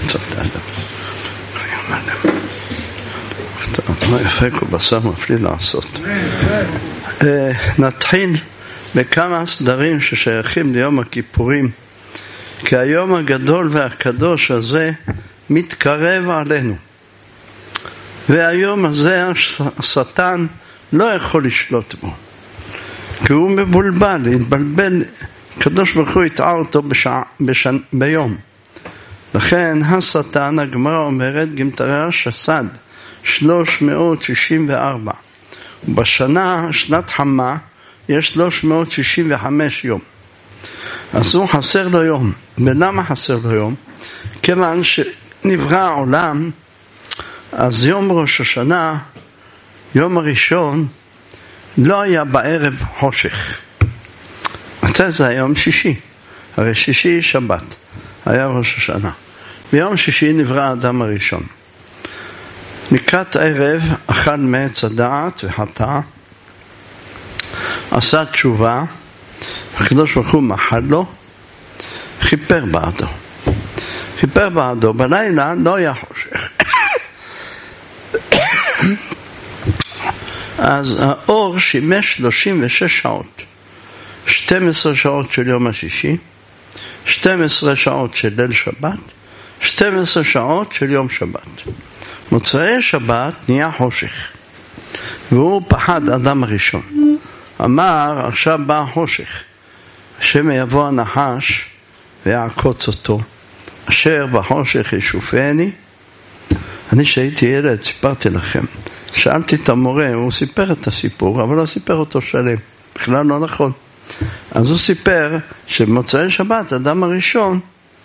מה יפה כל בשר מפליא לעשות. נתחיל בכמה סדרים ששייכים ליום הכיפורים, כי היום הגדול והקדוש הזה מתקרב עלינו, והיום הזה השטן לא יכול לשלוט בו, כי הוא מבולבל, התבלבל, הקדוש ברוך הוא יטעה אותו ביום. לכן השטן, הגמרא אומרת, גמטריה שסד 364, ובשנה, שנת חמה, יש 365 יום. אז הוא חסר לו יום. ולמה חסר לו יום? כיוון שנברא העולם, אז יום ראש השנה, יום הראשון, לא היה בערב חושך. מתי זה היום שישי? הרי שישי שבת, היה ראש השנה. ביום שישי נברא האדם הראשון. לקראת ערב, אכל מעץ הדעת וחטא, עשה תשובה, הקדוש ברוך הוא מחל לו, חיפר בעדו. בלילה לא היה חושך. אז האור שימש 36 שעות, 12 שעות של יום השישי, 12 שעות של ליל שבת, 12 שעות של יום שבת. מוצאי שבת נהיה חושך, והוא פחד, אדם הראשון. אמר, עכשיו בא החושך, השם יבוא הנחש ויעקוץ אותו, אשר בחושך ישופני. אני שהייתי ילד, סיפרתי לכם, שאלתי את המורה, הוא סיפר את הסיפור, אבל לא סיפר אותו שלם, בכלל לא נכון. אז הוא סיפר שבמוצאי שבת, אדם הראשון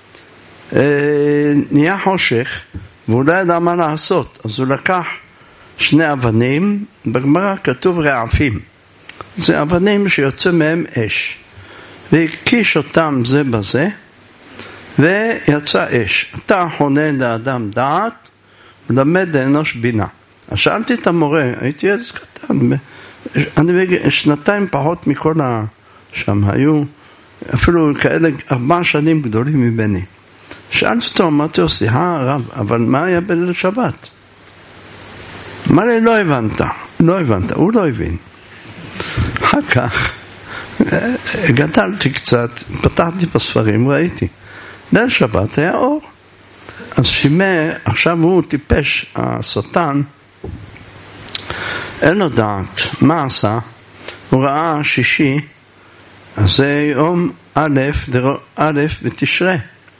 נהיה חושך, והוא לא ידע מה לעשות. אז הוא לקח 2 אבנים, בגמרא כתוב רעפים, זה אבנים שיוצא מהם אש, והקיש אותם זה בזה, ויצא אש. אתה חונה לאדם דעת, ולמד לאנוש בינה. אז שאלתי את המורה, הייתי ילד קטן, אני 2 פחות מכל שם, היו אפילו כאלה 4 שנים גדולים ממני. שאלתי אותו, אמרתי לו, סליחה הרב, אבל מה היה בליל שבת? אמר לי, לא הבנת, הוא לא הבין. אחר כך גדלתי קצת, פתחתי בספרים, ראיתי, ליל שבת היה אור. אז עכשיו הוא טיפש, השטן, אין לו דעת, מה עשה? הוא ראה שישי, אז זה יום א' בתשרי,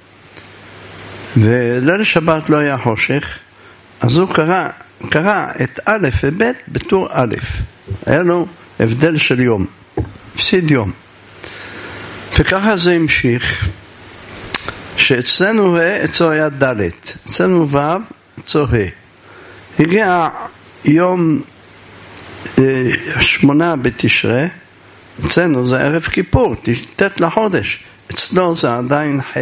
וליל שבת לא היה חושך, אז הוא קרא את א' וב' בתור א', היה לו הבדל של יום, הפסיד יום. וככה זה המשיך, שאצלנו אצלו היה ד', אצלנו ו', אצלו ה'. הגיע יום 8 בתשרי, אצלנו זה ערב כיפור, ת' לחודש, אצלו זה עדיין ח'.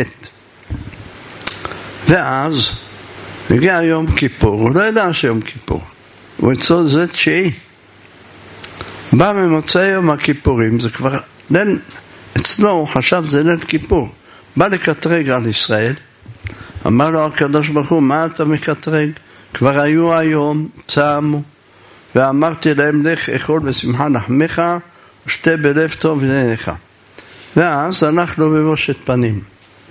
ואז הגיע יום כיפור, הוא לא ידע שיום כיפור, הוא אצלו זה 9. בא ממוצאי יום הכיפורים, זה כבר ליל, אצלו הוא חשב זה ליל כיפור, בא לקטרג על ישראל, אמר לו הקדוש ברוך הוא, מה אתה מקטרג? כבר היו היום, צמו, ואמרתי להם, לך אכול בשמחה לחמך, ושתה בלב טוב לעיניך. ואז הלכנו בבושת פנים.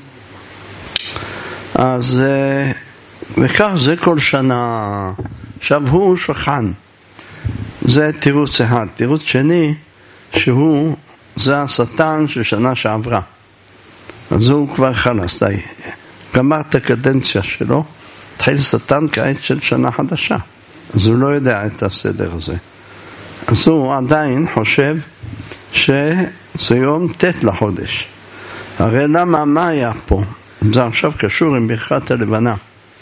אז וכך זה כל שנה. עכשיו הוא שכן, זה תירוץ אחד. תירוץ שני, זה השטן של שנה שעברה, אז הוא כבר חלס, די, גמר את הקדנציה שלו, התחיל שטן כעת של שנה חדשה, אז הוא לא יודע את הסדר הזה. אז הוא עדיין חושב שזה יום ת' לחודש. הרי למה, מה היה פה? זה עכשיו קשור עם ברכת הלבנה.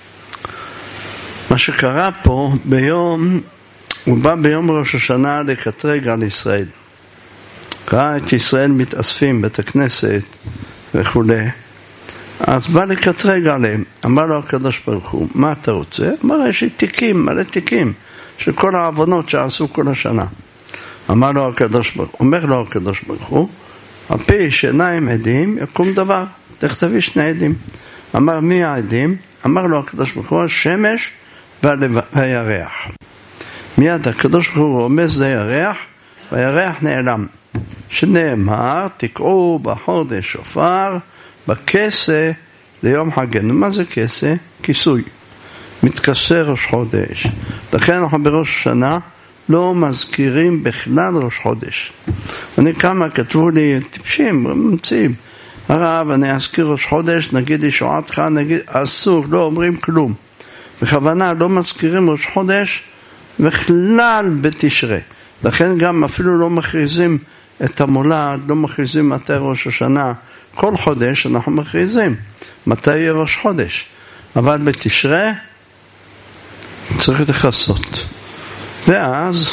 מה שקרה פה הוא בא ביום ראש השנה לקטרג על ישראל. ראה את ישראל מתאספים בית הכנסת וכו'. אז בא לקטרג עליהם. אמר לו הקדוש ברוך הוא, מה אתה רוצה? אמר, יש לי תיקים, מלא תיקים של כל העוונות שעשו כל השנה. אומר לו הקדוש ברוך הוא, על פי שעיניים עדים יקום דבר, תכתבי 2 עדים. אמר מי העדים? אמר לו הקדוש ברוך הוא השמש והירח. מיד הקדוש ברוך הוא רומז לירח והירח נעלם, שנאמר תקעו בחודש שופר בכסה ליום חגנו. מה זה כסה? כיסוי, מתכסה ראש חודש. לכן אנחנו בראש השנה לא מזכירים בכלל ראש חודש. אני כמה כתבו לי טיפשים, ממציאים, הרב אני אזכיר ראש חודש, נגיד ישועתך, נגיד אסור, לא אומרים כלום. בכוונה לא מזכירים ראש חודש בכלל בתשרי. לכן גם אפילו לא מכריזים את המולד, לא מכריזים מתי ראש השנה. כל חודש אנחנו מכריזים מתי יהיה ראש חודש, אבל בתשרי צריך לכסות. ואז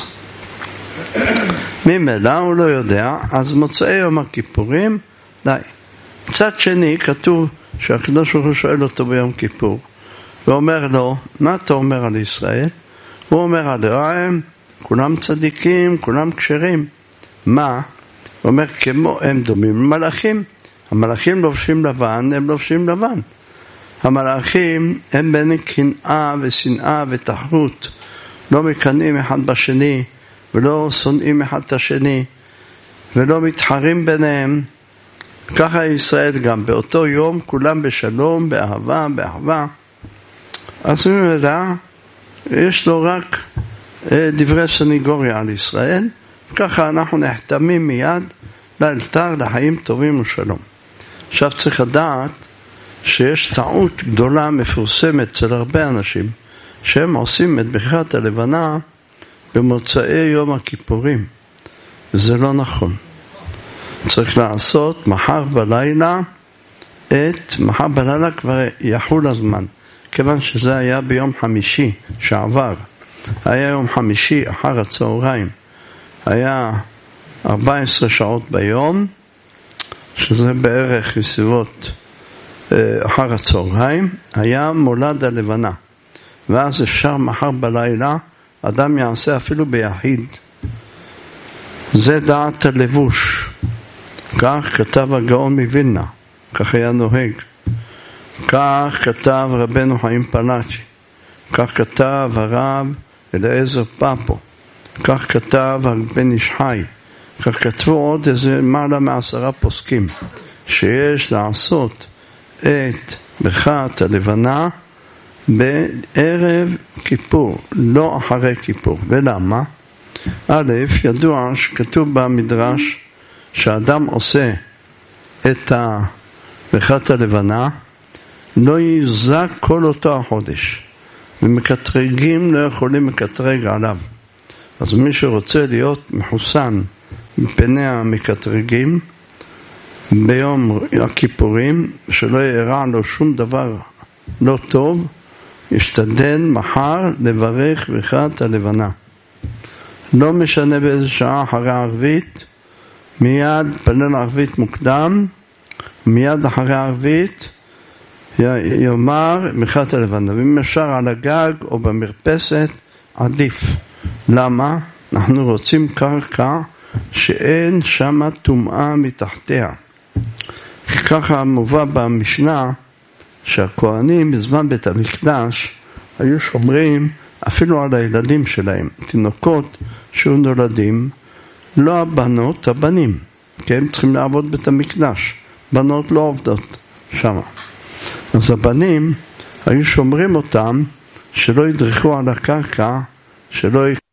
ממילא הוא לא יודע, אז מוצאי יום הכיפורים די. מצד שני כתוב שהקדוש ברוך הוא שואל אותו ביום כיפור ואומר לו, מה אתה אומר על ישראל? הוא אומר עליהם, כולם צדיקים, כולם כשרים. מה? הוא אומר, כמו הם דומים למלאכים. המלאכים לובשים לבן, הם לובשים לבן. המלאכים הם בין קנאה ושנאה ותחרות, לא מקנאים אחד בשני ולא שונאים אחד את השני ולא מתחרים ביניהם. ככה ישראל גם באותו יום כולם בשלום, באהבה. אז ממילא יש לו רק דברי סניגוריה על ישראל. ככה אנחנו נחתמים מיד לאלתר לחיים טובים ושלום. עכשיו צריך לדעת שיש טעות גדולה מפורסמת אצל הרבה אנשים שהם עושים את בחירת הלבנה במוצאי יום הכיפורים, וזה לא נכון. צריך לעשות מחר בלילה כבר יחול הזמן, כיוון שזה היה ביום חמישי שעבר. היה יום חמישי אחר הצהריים, היה 14 שעות ביום, שזה בערך בסביבות אחר הצהריים, היה מולד הלבנה. ואז אפשר מחר בלילה אדם יעשה אפילו ביחיד. זה דעת הלבוש, כך כתב הגאון מווילנה, כך היה נוהג. כך כתב רבנו חיים פלאצ'י, כך כתב הרב אליעזר פאפו, כך כתב בן איש חי, כך כתבו עוד איזה מעלה מ10 פוסקים, שיש לעשות את ברכת הלבנה בערב כיפור, לא אחרי כיפור. ולמה? א', ידוע שכתוב במדרש שהאדם עושה את ברכת הלבנה לא יזק כל אותו החודש, ומקטרגים לא יכולים לקטרג עליו. אז מי שרוצה להיות מחוסן מפני המקטרגים ביום הכיפורים, שלא יראה לו שום דבר לא טוב, ישתדל מחר לברך ברכת הלבנה. לא משנה באיזה שעה, אחרי הערבית, מיד פלל ערבית מוקדם, מיד אחרי הערבית יאמר ברכת הלבנה. ואם אפשר על הגג או במרפסת, עדיף. למה? אנחנו רוצים קרקע שאין שם טומאה מתחתיה. ככה מובא במשנה שהכהנים בזמן בית המקדש היו שומרים אפילו על הילדים שלהם, תינוקות שהיו נולדים, לא הבנות, הבנים, כי הם צריכים לעבוד בית המקדש, בנות לא עובדות שם. אז הבנים היו שומרים אותם שלא ידרכו על הקרקע, שלא יקרם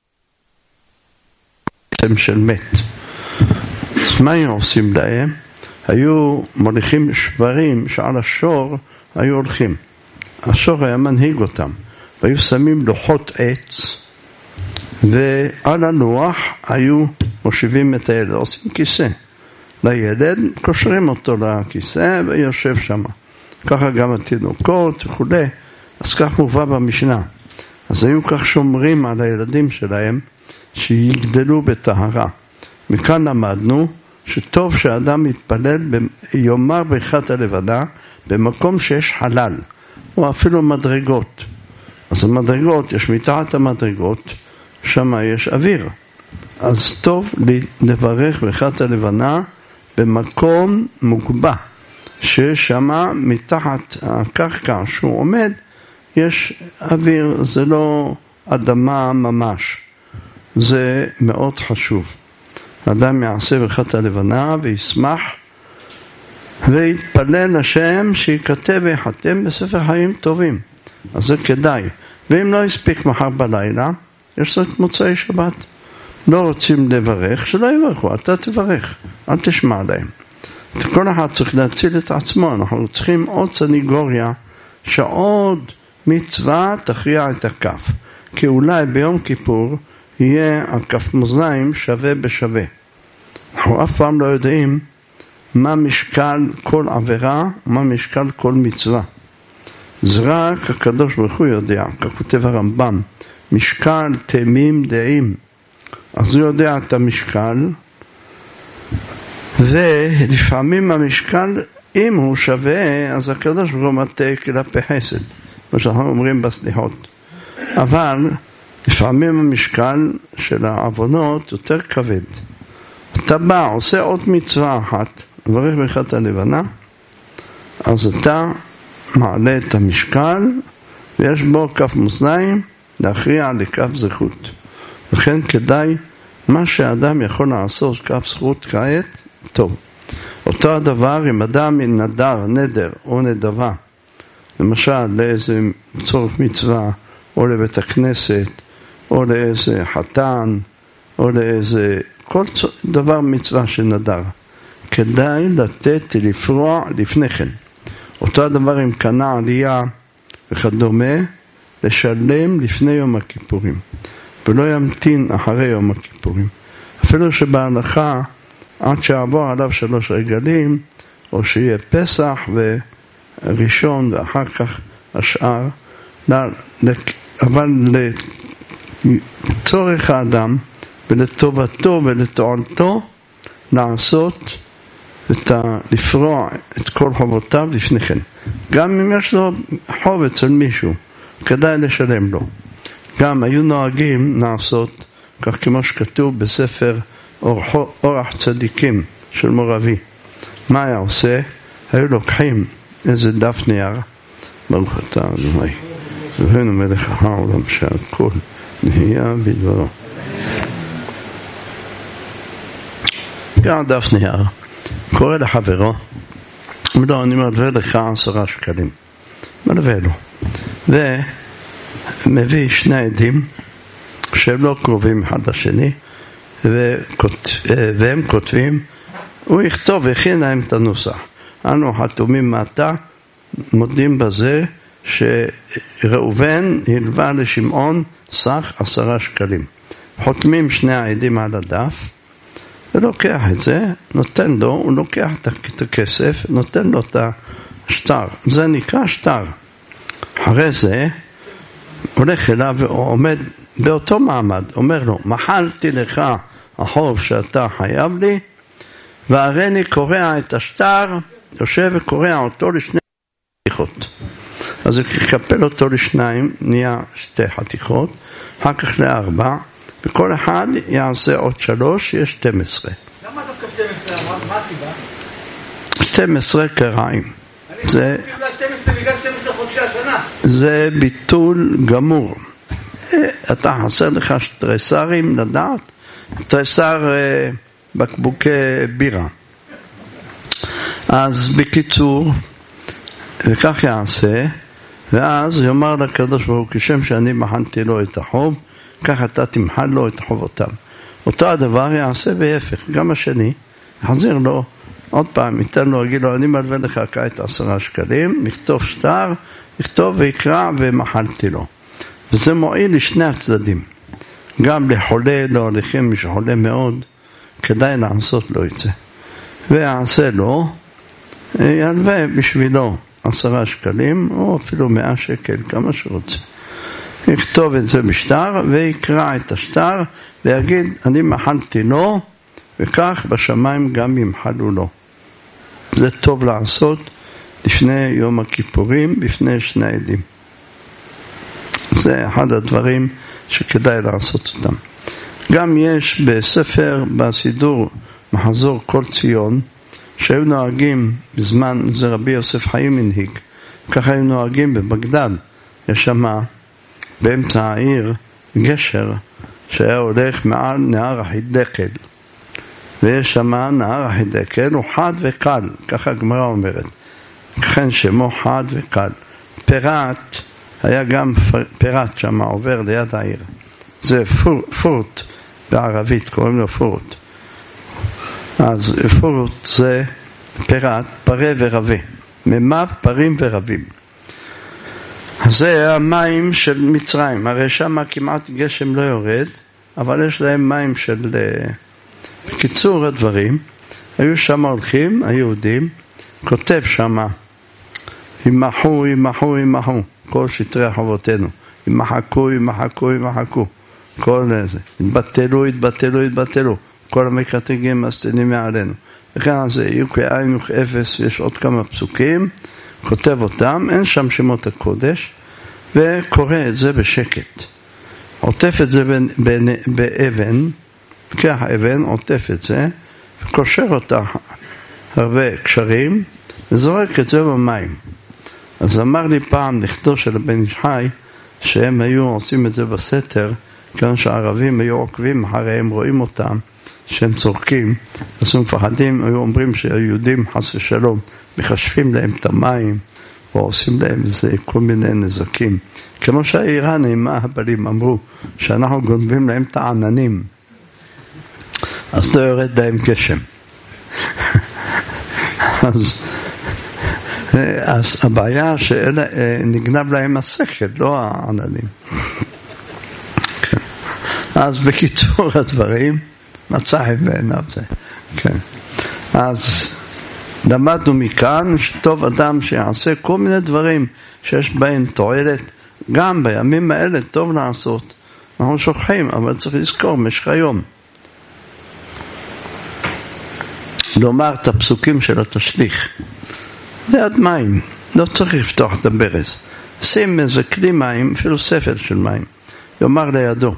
של מת. אז מה היו עושים להם? היו מוליכים שברים שעל השור היו הולכים. השור היה מנהיג אותם, והיו שמים לוחות עץ, ועל הלוח היו מושיבים את הילד, עושים כיסא לילד, קושרים אותו לכיסא ויושב שם. ככה גם התינוקות וכו'. אז כך מובא במשנה. אז היו כך שומרים על הילדים שלהם שיגדלו בטהרה. מכאן למדנו שטוב שאדם יתפלל יאמר ברכת הלבנה במקום שיש חלל או אפילו מדרגות. אז המדרגות, יש מתחת המדרגות, שם יש אוויר. אז טוב לברך ברכת הלבנה במקום מוגבע ששמה מתחת הקרקע שהוא עומד יש אוויר, זה לא אדמה ממש. זה מאוד חשוב. אדם יעשה ברכת הלבנה וישמח ויתפלל לשם שיכתב ויחתם בספר חיים טובים. אז זה כדאי. ואם לא יספיק מחר בלילה, יש לו את מוצאי שבת. לא רוצים לברך, שלא יברכו, אתה תברך, אל תשמע להם. כל אחד צריך להציל את עצמו, אנחנו צריכים עוד סניגוריה שעוד מצווה תכריע את הכף. כי אולי ביום כיפור יהיה הכף מאזניים שווה בשווה. אנחנו אף פעם לא יודעים מה משקל כל עבירה, מה משקל כל מצווה. זה רק הקדוש ברוך הוא יודע, ככותב הרמב"ם, משקל תמים דעים. אז הוא יודע את המשקל, ולפעמים המשקל, אם הוא שווה, אז הקדוש ברוך הוא מטה כלפי חסד, מה שאנחנו אומרים בסליחות. אבל לפעמים המשקל של העוונות יותר כבד. אתה בא, עושה עוד מצווה אחת, מברך ברכת הלבנה, אז אתה מעלה את המשקל, ויש בו כף מאזניים להכריע לכף זכות. לכן כדאי, מה שאדם יכול לעשות כף זכות כעת, טוב. אותו הדבר אם אדם נדר, נדר או נדבה, למשל לאיזה צורך מצווה, או לבית הכנסת, או לאיזה חתן, או לאיזה כל דבר מצווה שנדר. כדאי לתת לפרוע לפני כן. אותו הדבר אם קנה עלייה וכדומה, לשלם לפני יום הכיפורים. ולא ימתין אחרי יום הכיפורים. אפילו שבהלכה, עד שעבור עליו 3 רגלים, או שיהיה פסח וראשון ואחר כך השאר, אבל לצורך האדם ולטובתו ולתועלתו לעשות לפרוע את כל חובותיו לפני כן. גם אם יש לו חוב אצל מישהו, כדאי לשלם לו. גם היו נוהגים לעשות, כך כמו שכתוב בספר אורח צדיקים של מורבי. מה היה עושה? היו לוקחים איזה דף נייר, ברוך אתה אדוני, ובנו מלך העולם שהכל נהיה בדברו. גם דף נייר, קורא לחברו, לא, אני מלווה לך 10 שקלים. מלווה לו. ומביא 2 עדים שהם לא קרובים אחד לשני, והם כותבים, הוא יכתוב, הכין להם את הנוסח. אנו חתומים מעתה, מודים בזה שראובן הלווה לשמעון סך 10 שקלים. חותמים 2 העדים על הדף, ולוקח את זה, נותן לו, הוא לוקח את הכסף, נותן לו את השטר. זה נקרא שטר. אחרי זה, הולך אליו ועומד באותו מעמד, אומר לו, מחלתי לך החוב שאתה חייב לי, והרני קורע את השטר, יושב וקורע אותו לשני חתיכות. אז הוא יקפל אותו ל2, נהיה 2 חתיכות, אחר כך ל4, וכל אחד יעשה עוד 3, יש 12. למה דווקא 12? מה הסיבה? 12 קרעים. זה 12 בגלל 12 חודשי השנה. זה ביטול גמור. אתה חסר לך תריסרים לדעת? תריסר בקבוקי בירה. אז בקיצור, וכך יעשה, ואז יאמר לקדוש ברוך הוא, כשם שאני מחנתי לו את החוב, כך אתה תמחל לו את חובותיו. אותו הדבר יעשה בהפך. גם השני, יחזיר לו עוד פעם, ייתן לו, יגיד לו, אני מלווה לך כעת 10 שקלים, נכתוב שטר, נכתוב ויקרא ומחלתי לו. וזה מועיל לשני הצדדים. גם לחולה, להוליכים, מי שחולה מאוד, כדאי לעשות לו את זה. ויעשה לו, ילווה בשבילו 10 שקלים, או אפילו 100 שקל, כמה שרוצה. יכתוב את זה בשטר, ויקרא את השטר, ויגיד, אני מחלתי לו, וכך בשמיים גם ימחלו לו. זה טוב לעשות לפני יום הכיפורים, בפני 2 עדים. זה אחד הדברים שכדאי לעשות אותם. גם יש בספר, בסידור מחזור כל ציון, שהיו נוהגים בזמן, זה רבי יוסף חיים הנהיג, ככה היו נוהגים בבגדד, יש שם באמצע העיר גשר שהיה הולך מעל נהר החידקל, ויש שם נהר החידקל, הוא חד וקל, ככה הגמרא אומרת, לכן שמו חד וקל. פירת, היה גם פירת שם עובר ליד העיר, זה פורט בערבית, קוראים לו פורט. אז פורט זה פירת, פרה ורבה, ממב פרים ורבים. זה המים של מצרים, הרי שם כמעט גשם לא יורד, אבל יש להם מים של קיצור הדברים. היו שם הולכים, היהודים, כותב שם, ימחו, ימחו, ימחו, כל שטרי חובותינו, ימחקו, ימחקו, ימחקו, כל זה, התבטלו, התבטלו, התבטלו, כל המקטגים מסתנים מעלינו. וכן על זה, יהיו כאין וכאפס, יש עוד כמה פסוקים, כותב אותם, אין שם שמות הקודש, וקורא את זה בשקט. עוטף את זה באבן, קח אבן, עוטף את זה, וקושר אותה הרבה קשרים, וזורק את זה במים. אז אמר לי פעם נכדו של הבן איש חי, שהם היו עושים את זה בסתר, כיוון שהערבים היו עוקבים אחריהם, רואים אותם, שהם צורקים, אז הם מפחדים, היו אומרים שהיהודים חס ושלום, מחשפים להם את המים, או עושים להם כל מיני נזקים. כמו שהאיראנים, ההבלים אמרו, שאנחנו גונבים להם את העננים, אז לא יורד להם גשם. אז הבעיה שנגנב להם השכל, לא העננים. אז בקיצור הדברים, מצא חן בעיניו זה. כן. אז למדנו מכאן שטוב אדם שיעשה כל מיני דברים שיש בהם תועלת, גם בימים האלה טוב לעשות. אנחנו שוכחים, אבל צריך לזכור משך היום. לומר את הפסוקים של התשליך. ליד מים, לא צריך לפתוח את הברז. שים איזה כלי מים, אפילו ספר של מים. יאמר לידו.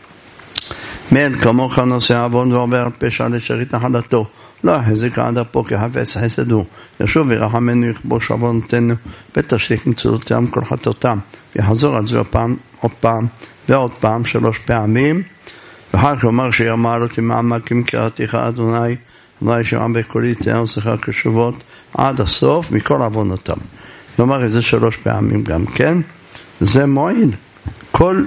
מאל כמוך נושא עוון ועובר פשע לשארית נחלתו. לא החזיק עד אפו כחפץ חסד הוא. ישוב וירחמנו יכבוש עוונותינו ותשליך מצוותיהם כל חטאותם. יחזור על זה עוד פעם ועוד פעם 3 פעמים. ואחר כך אומר שיאמר אותי מעמקים קראתיך אדוני, אולי שמע בקולי תהיה שיחה קשובות עד הסוף מכל עוונותם. נאמר את זה 3 פעמים גם כן. זה מועיל כל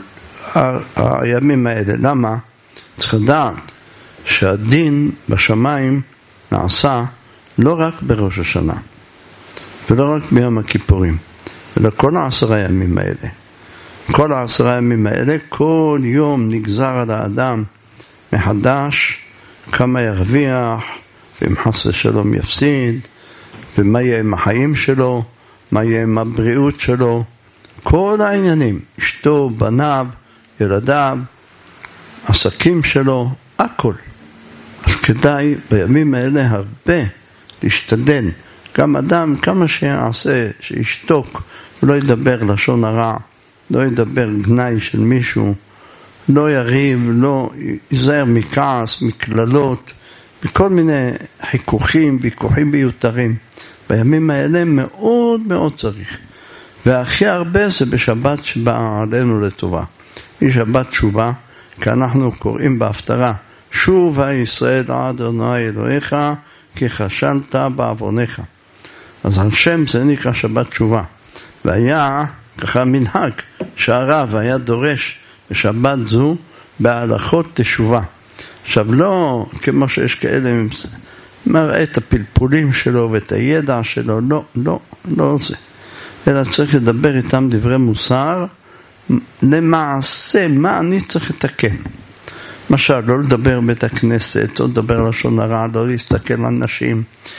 הימים האלה. למה? צריך לדעת שהדין בשמיים נעשה לא רק בראש השנה ולא רק ביום הכיפורים, אלא כל 10 ימים האלה. כל 10 ימים האלה, כל יום נגזר על האדם מחדש כמה ירוויח, ואם חס ושלום יפסיד, ומה יהיה עם החיים שלו, מה יהיה עם הבריאות שלו, כל העניינים, אשתו, בניו, ילדיו, עסקים שלו, הכל. אז כדאי בימים האלה הרבה להשתדל. גם אדם, כמה שיעשה, שישתוק, לא ידבר לשון הרע, לא ידבר גנאי של מישהו, לא יריב, לא ייזהר מכעס, מכללות, בכל מיני חיכוכים, ויכוחים מיותרים. בימים האלה מאוד מאוד צריך. והכי הרבה זה בשבת שבאה עלינו לטובה. היא שבת תשובה, כי אנחנו קוראים בהפטרה, שובה ישראל עד אדוני אלוהיך, כי חשלת בעוונך. אז על שם זה נקרא שבת תשובה. והיה ככה מנהג שהרב היה דורש בשבת זו בהלכות תשובה. עכשיו לא כמו שיש כאלה מראה את הפלפולים שלו ואת הידע שלו, לא זה. אלא צריך לדבר איתם דברי מוסר, למעשה מה אני צריך לתקן. למשל, לא לדבר בית הכנסת, לא לדבר לשון הרע, לא להסתכל על נשים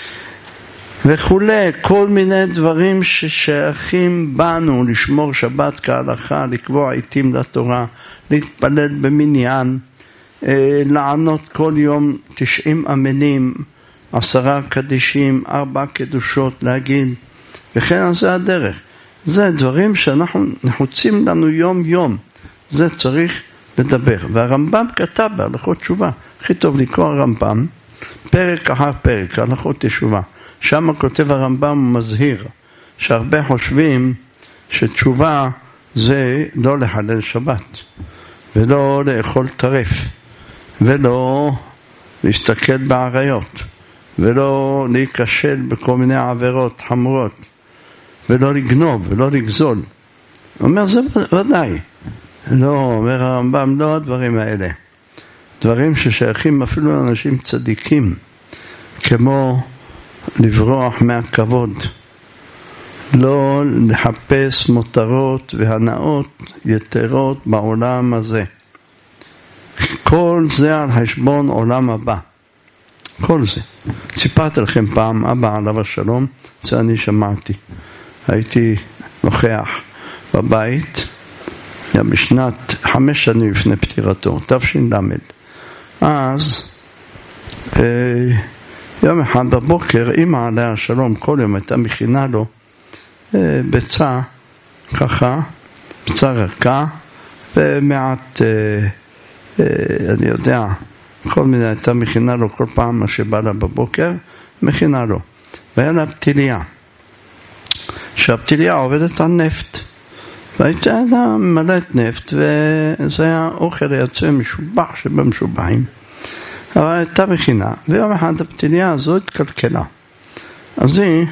וכולי, כל מיני דברים ששייכים בנו, לשמור שבת כהלכה, לקבוע עיתים לתורה, להתפלל במניין, לענות כל יום 90 אמינים, 10 קדישים, 4 קדושות להגיד, וכן זה הדרך. זה דברים שאנחנו נחוצים לנו יום יום, זה צריך לדבר. והרמב"ם כתב בהלכות תשובה, הכי טוב לקרוא הרמב"ם, פרק אחר פרק, הלכות תשובה. שם כותב הרמב"ם מזהיר, שהרבה חושבים שתשובה זה לא לחלל שבת, ולא לאכול טרף, ולא להסתכל בעריות, ולא להיכשל בכל מיני עבירות חמורות, ולא לגנוב, ולא לגזול. הוא אומר, זה ודאי. לא, אומר הרמב"ם, לא הדברים האלה. דברים ששייכים אפילו לאנשים צדיקים, כמו לברוח מהכבוד, לא לחפש מותרות והנאות יתרות בעולם הזה. כל זה על חשבון עולם הבא. כל זה. סיפרתי לכם פעם, אבא עליו השלום, זה אני שמעתי. הייתי נוכח בבית, היה בשנת 5 שנים לפני פטירתו, תש"ל. אז יום אחד בבוקר, אמא עליה השלום, כל יום הייתה מכינה לו ביצה, ככה, ביצה רכה, ומעט, אני יודע, כל מיני הייתה מכינה לו כל פעם מה שבא לה בבוקר, מכינה לו. והיה לה פתיליה, שהפתיליה עובדת על נפט. והייתה מלאת נפט, וזה היה אוכל יוצא משובח שבמשובחים. אבל הייתה מכינה, ויום אחד הפתיליה הזו התקלקלה. אז היא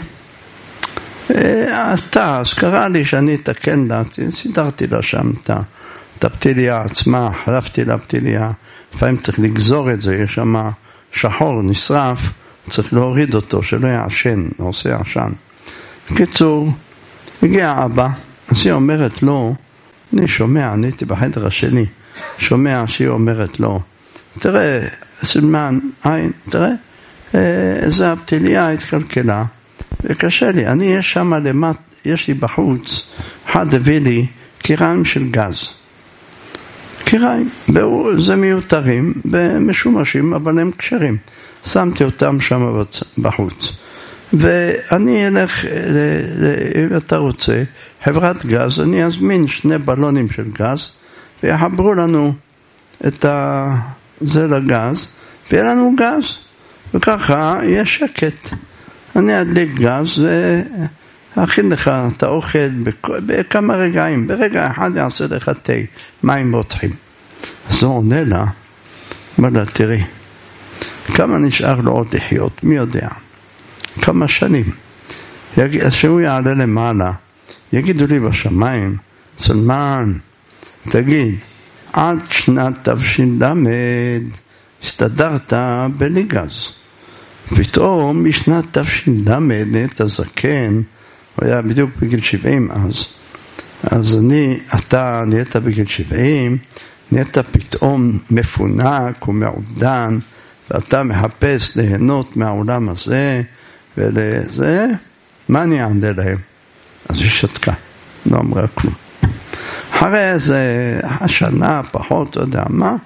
עשתה, אז קרא לי שאני אתקן לה, סידרתי לה שם את הפתיליה עצמה, חלפתי לה פתיליה, לפעמים צריך לגזור את זה, יש שם שחור, נשרף, צריך להוריד אותו, שלא יעשן, לא עושה עשן. בקיצור, הגיע אבא, אז היא אומרת לו, אני שומע, אני הייתי בחדר השני, שומע שהיא אומרת לו, תראה, סלמן, עין, תראה, איזה הפתיליה התקלקלה, וקשה לי, אני יש שם למט, יש לי בחוץ, אחד הביא לי קיריים של גז. קיריים, זה מיותרים, ומשומשים, אבל הם קשרים. שמתי אותם שם בחוץ. ואני אלך, אם אתה רוצה, חברת גז, אני אזמין 2 בלונים של גז, ויחברו לנו את זה לגז, ויהיה לנו גז. וככה יהיה שקט. אני אדליק גז ואכין לך את האוכל בכמה רגעים. ברגע אחד יעשה לך תה, מים רותחים. אז הוא עונה לה, אומר לה, תראי, כמה נשאר לו עוד לחיות, מי יודע? כמה שנים. שהוא יעלה למעלה, יגידו לי בשמיים, סלמן, תגיד, עד שנת תש"ל הסתדרת בלי גז. פתאום בשנת תש"ל נהיית הזקן, הוא היה בדיוק בגיל 70 אז אתה נהיית בגיל 70, נהיית פתאום מפונק ומעודן, ואתה מחפש ליהנות מהעולם הזה ולזה, מה אני אענה להם? אז היא שתקה, לא אמרה כלום. אחרי איזה השנה פחות, לא יודע מה,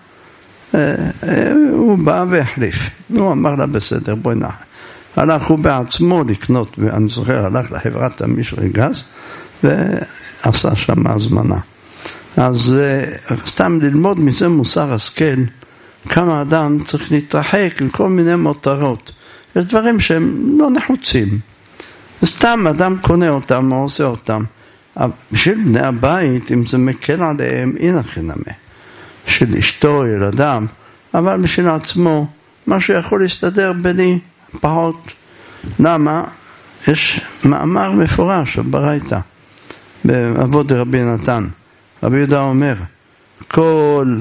הוא בא והחליף. הוא אמר לה בסדר, בואי נח. הלך הוא בעצמו לקנות, ואני זוכר, הלך לחברת המשרי גז, ועשה שם הזמנה. אז סתם ללמוד מזה מוסר השכל, כמה אדם צריך להתרחק עם כל מיני מותרות. יש דברים שהם לא נחוצים. סתם אדם קונה אותם או עושה אותם. בשביל בני הבית, אם זה מקל עליהם, הנה חינמה. של אשתו, ילדם, אבל בשביל עצמו, מה שיכול להסתדר בני, פחות. למה? יש מאמר מפורש ברייתא, באבות רבי נתן. רבי יהודה אומר, כל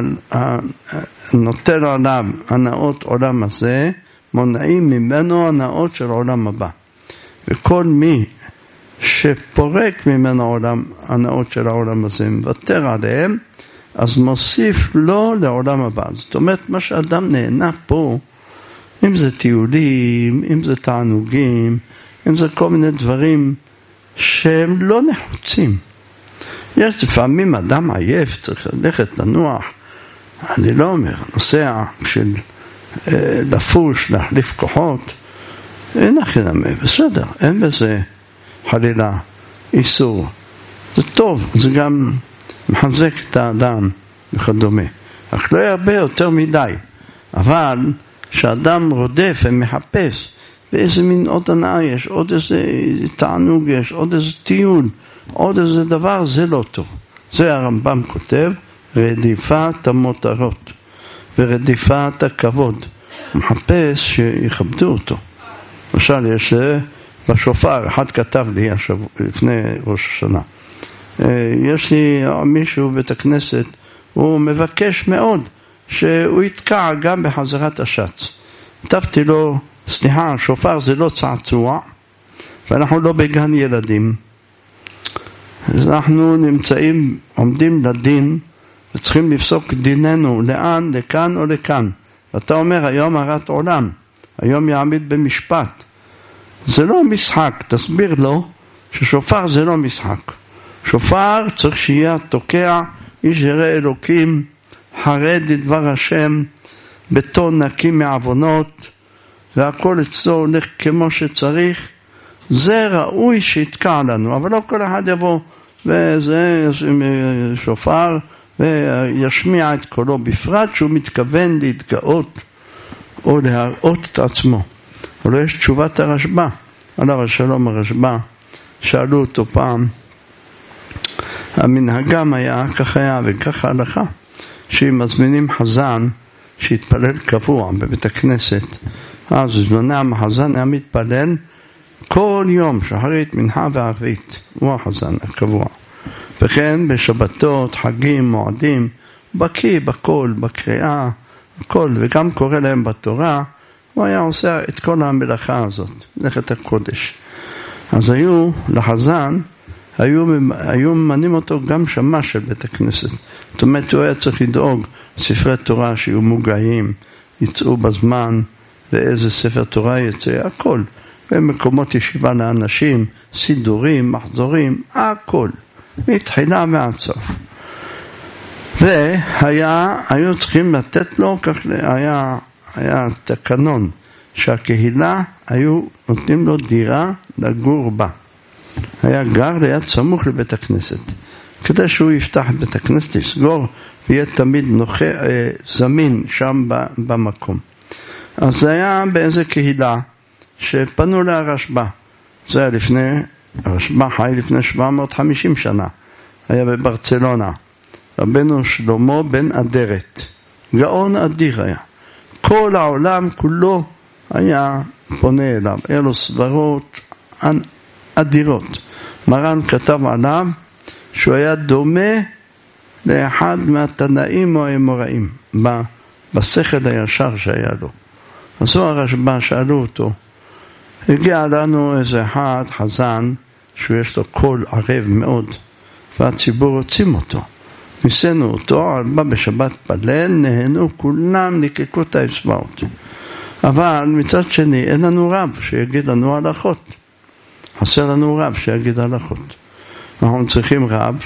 נוטל עליו הנאות עולם הזה, מונעים ממנו הנאות של עולם הבא. וכל מי שפורק ממנו הנאות של העולם הזה, מוותר עליהם, אז מוסיף לו לעולם הבא. זאת אומרת, מה שאדם נהנה פה, אם זה טיולים, אם זה תענוגים, אם זה כל מיני דברים שהם לא נחוצים. יש לפעמים אדם עייף, צריך ללכת לנוח. אני לא אומר, נוסע של לפוש, להחליף כוחות, אין החינמה, בסדר, אין בזה חלילה איסור. זה טוב, זה גם מחזק את האדם וכדומה. אך לא הרבה יותר מדי. אבל שאדם רודף ומחפש, ואיזה מין עוד הנאה יש, עוד איזה תענוג יש, עוד איזה טיול, עוד איזה דבר, זה לא טוב. זה הרמב"ם כותב, רדיפת המותרות ורדיפת הכבוד. מחפש שיכבדו אותו. למשל, יש בשופר, אחד כתב לי לפני ראש השנה, יש לי מישהו בית הכנסת, הוא מבקש מאוד שהוא יתקע גם בחזרת השץ. כתבתי לו, סליחה, שופר זה לא צעצוע, ואנחנו לא בגן ילדים. אז אנחנו נמצאים, עומדים לדין, וצריכים לפסוק דיננו, לאן, לכאן או לכאן. ואתה אומר, היום הרת עולם, היום יעמיד במשפט. זה לא משחק, תסביר לו ששופר זה לא משחק. שופר צריך שיהיה תוקע, איש ירא אלוקים, חרד לדבר השם, בטון נקי מעוונות, והכל אצלו הולך כמו שצריך. זה ראוי שיתקע לנו, אבל לא כל אחד יבוא וזה שופר וישמיע את קולו, בפרט שהוא מתכוון להתגאות או להראות את עצמו. אבל יש תשובת הרשב"א, עליו השלום הרשב"א, שאלו אותו פעם, המנהגם היה, כך היה וכך ההלכה, שאם מזמינים חזן שהתפלל קבוע בבית הכנסת, אז זמנם החזן היה מתפלל כל יום, שחרית, מנחה וערבית, הוא החזן הקבוע. וכן בשבתות, חגים, מועדים, בקיא בכל, בקריאה, הכל, וגם קורא להם בתורה, הוא היה עושה את כל המלאכה הזאת, מלאכת הקודש. אז היו לחזן, היו ממנים אותו גם שמש של בית הכנסת. זאת אומרת, הוא היה צריך לדאוג ספרי תורה שיהיו מוגעים, יצאו בזמן, ואיזה ספר תורה יצא, הכל. ומקומות ישיבה לאנשים, סידורים, מחזורים, הכל. מתחילה מהסוף. והיו צריכים לתת לו, כך היה תקנון, שהקהילה היו נותנים לו דירה לגור בה. היה גר ליד סמוך לבית הכנסת. כדי שהוא יפתח את בית הכנסת, יסגור, ויהיה תמיד זמין שם במקום. אז זה היה באיזה קהילה שפנו להרשב"א. זה היה הרשב"א חי לפני 750 שנה. היה בברצלונה. רבנו שלמה בן אדרת. גאון אדיר היה. כל העולם כולו היה פונה אליו. היה לו סברות אדירות. מרן כתב עליו שהוא היה דומה לאחד מהתנאים או האמוראים בשכל הישר שהיה לו. אז הוא הרשב"א, שאלו אותו, הגיע לנו איזה אחד חזן שיש לו קול ערב מאוד, והציבור רוצים אותו. ניסינו אותו, בא בשבת פלל, נהנו, כולם ניקקו את האצבעות. אבל מצד שני, אין לנו רב שיגיד לנו הלכות. חסר לנו רב שיגיד הלכות. אנחנו צריכים רב,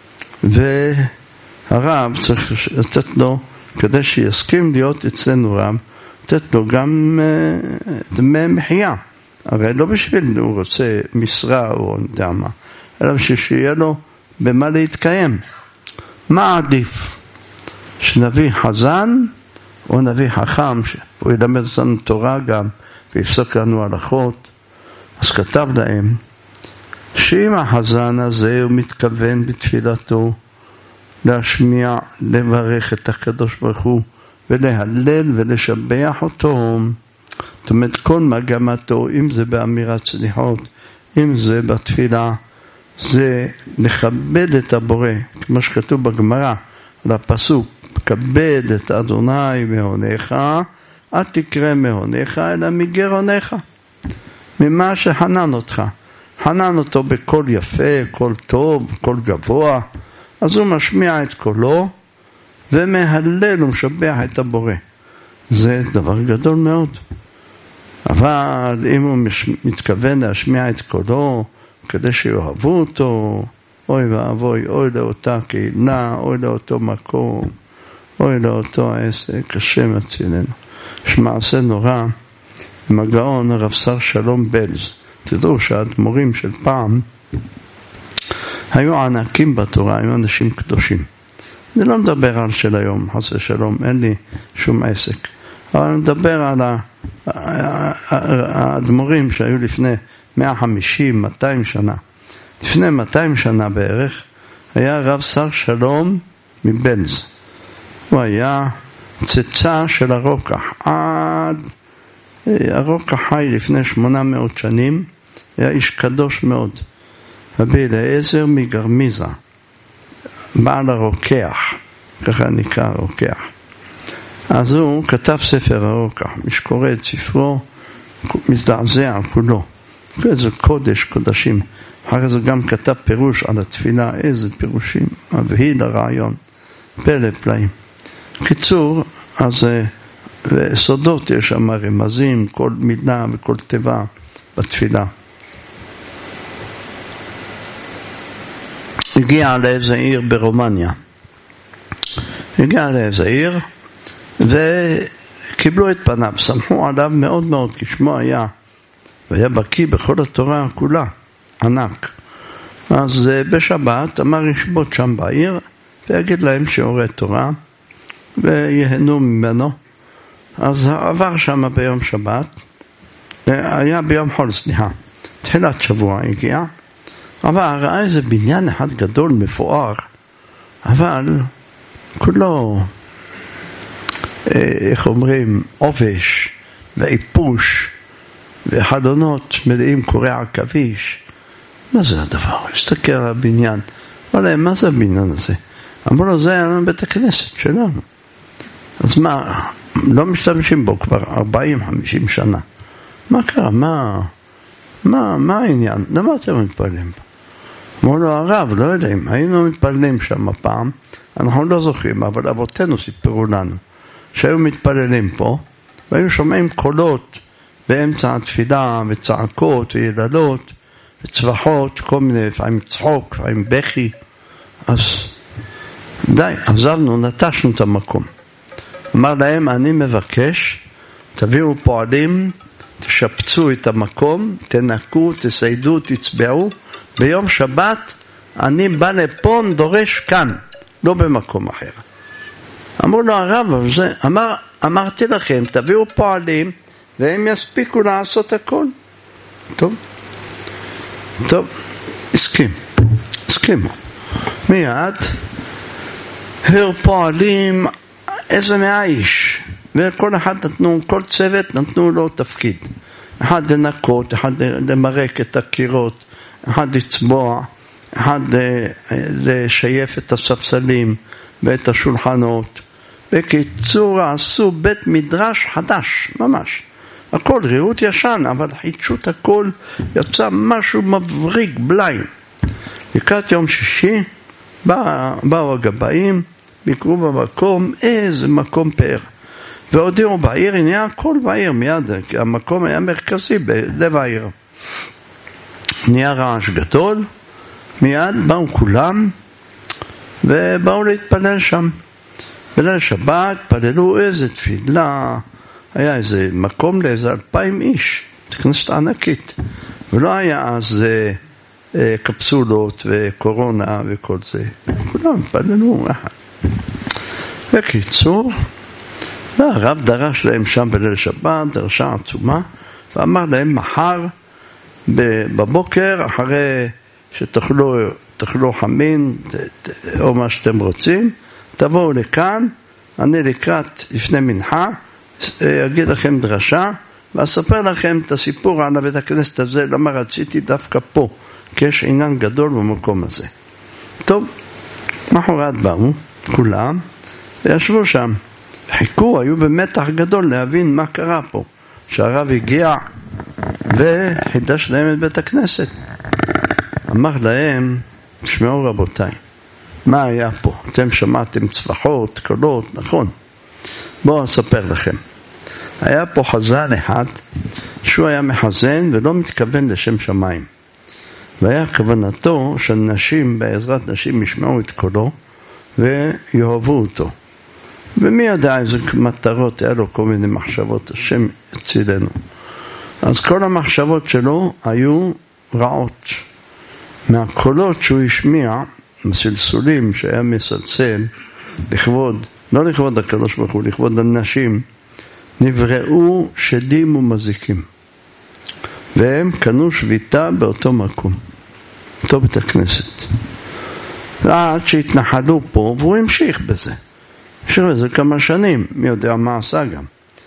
והרב צריך לתת לו, כדי שיסכים להיות אצלנו רב, לתת לו גם דמי מחיה. הרי לא בשביל הוא רוצה משרה או דמה, אלא שיהיה לו במה להתקיים. מה עדיף? שנביא חזן או נביא חכם, שהוא ילמד אותנו תורה גם, ויפסוק לנו הלכות. אז כתב להם, שאם החזן הזה הוא מתכוון בתפילתו להשמיע, לברך את הקדוש ברוך הוא, ולהלל ולשבח אותו, זאת אומרת כל מגמתו, אם זה באמירת סליחות, אם זה בתפילה, זה לכבד את הבורא, כמו שכתוב בגמרא, על הפסוק, כבד את אדוני מהונך, אל תקרא מהונך, אלא מגרונך, ממה שחנן אותך. חנן אותו בקול יפה, קול טוב, קול גבוה, אז הוא משמיע את קולו, ומהלל ומשבח את הבורא. זה דבר גדול מאוד. אבל אם הוא מתכוון להשמיע את קולו, כדי שיאהבו אותו, אוי ואבוי, אוי לאותה קהילה, אוי לאותו מקום, אוי לאותו עסק, השם הצילנו. יש מעשה נורא עם הגאון הרב שר שלום בלז. תדעו שהאדמו"רים של פעם היו ענקים בתורה, היו אנשים קדושים. אני לא מדבר על של היום, חס ושלום, אין לי שום עסק. אבל אני מדבר על האדמו"רים שהיו לפני 150, 200 שנה. לפני 200 שנה בערך, היה רב שר שלום מבלז. הוא היה צאצא של הרוקח. הרוקח חי לפני 800 שנים, היה איש קדוש מאוד. רבי אליעזר מגרמיזה, בעל הרוקח, ככה נקרא הרוקח. אז הוא כתב ספר הרוקח, מי שקורא את ספרו, מזדעזע כולו. זה קודש, קודשים. אחרי זה גם כתב פירוש על התפילה, איזה פירושים, מבהיל הרעיון, פלא פלאים. קיצור, אז סודות יש שם רמזים, כל מילה וכל תיבה בתפילה. הגיע לאיזה עיר ברומניה. הגיע לאיזה עיר וקיבלו את פניו, סמכו עליו מאוד מאוד, כשמו היה, והיה בקיא בכל התורה כולה, ענק. אז בשבת אמר ישבות שם בעיר ויגיד להם שיעורי תורה ויהנו ממנו. אז עבר שם ביום שבת, היה ביום חול, תחילת שבוע הגיע, אבל ראה איזה בניין אחד גדול מפואר, אבל כולו, איך אומרים, עובש ואיפוש וחלונות מלאים קורי עכביש. מה זה הדבר? הסתכל על הבניין, אמר להם, מה זה הבניין הזה? אמרו לו, זה היה בית הכנסת שלנו. אז מה, לא משתמשים בו כבר 40-50 שנה. מה קרה? מה העניין? למה אתם מתפללים בו? אמרו לו, הרב, לא יודעים, היינו מתפללים שם פעם, אנחנו לא זוכרים, אבל אבותינו סיפרו לנו, שהיו מתפללים פה, והיו שומעים קולות באמצע התפילה, וצעקות, וילדות, וצווחות, כל מיני, לפעמים צחוק, לפעמים בכי. אז די, עזבנו, נטשנו את המקום. אמר להם, אני מבקש, תביאו פועלים, תשפצו את המקום, תנקו, תסיידו, תצבעו, ביום שבת אני בא לפה, דורש כאן, לא במקום אחר. אמרו לו הרב, אמרתי לכם, תביאו פועלים, והם יספיקו לעשות הכל. טוב, הסכימו. מיד, הביאו פועלים, איזה 100 איש, וכל אחד נתנו, כל צוות נתנו לו תפקיד. אחד לנקות, אחד למרק את הקירות, אחד לצבוע, אחד לשייף את הספסלים ואת השולחנות. בקיצור, עשו בית מדרש חדש, ממש. הכל ריהוט ישן, אבל חידשו את הכל, יצא משהו מבריק, בלי. לקראת יום שישי, באו הגבאים, ביקרו במקום, איזה מקום פאר. והודיעו בעיר, הנה הכל בעיר מיד, כי המקום היה מרכזי בלב העיר. נהיה רעש גדול, מיד באו כולם, ובאו להתפלל שם. בליל שבת פללו איזה תפילה, היה איזה מקום לאיזה 2,000 איש, כנסת ענקית. ולא היה אז קפסולות וקורונה וכל זה. כולם פללו. בקיצור, הרב דרש להם שם בליל שבת, דרשה עצומה, ואמר להם מחר בבוקר, אחרי שתאכלו חמין או מה שאתם רוצים, תבואו לכאן, אני לקראת לפני מנחה, אגיד לכם דרשה, ואספר לכם את הסיפור על בית הכנסת הזה, למה רציתי דווקא פה, כי יש עניין גדול במקום הזה. טוב, מחרת באו, כולם, וישבו שם, חיכו, היו במתח גדול להבין מה קרה פה, שהרב הגיע וחידש להם את בית הכנסת. אמר להם, תשמעו רבותיי, מה היה פה? אתם שמעתם צווחות, קולות, נכון? בואו אספר לכם. היה פה חזן אחד, שהוא היה מחזן ולא מתכוון לשם שמיים. והיה כוונתו שנשים, בעזרת נשים, ישמעו את קולו ויאהבו אותו. ומי ידע איזה מטרות, היה לו כל מיני מחשבות, השם יצילנו. אז כל המחשבות שלו היו רעות. מהקולות שהוא השמיע, מסלסולים שהיה מסלסל, לכבוד, לא לכבוד הקדוש ברוך הוא, לכבוד הנשים, נבראו שדים ומזיקים, והם קנו שביתה באותו מקום, אותו בית הכנסת. ועד שהתנחלו פה, והוא המשיך בזה. המשיך בזה כמה שנים, מי יודע מה עשה גם.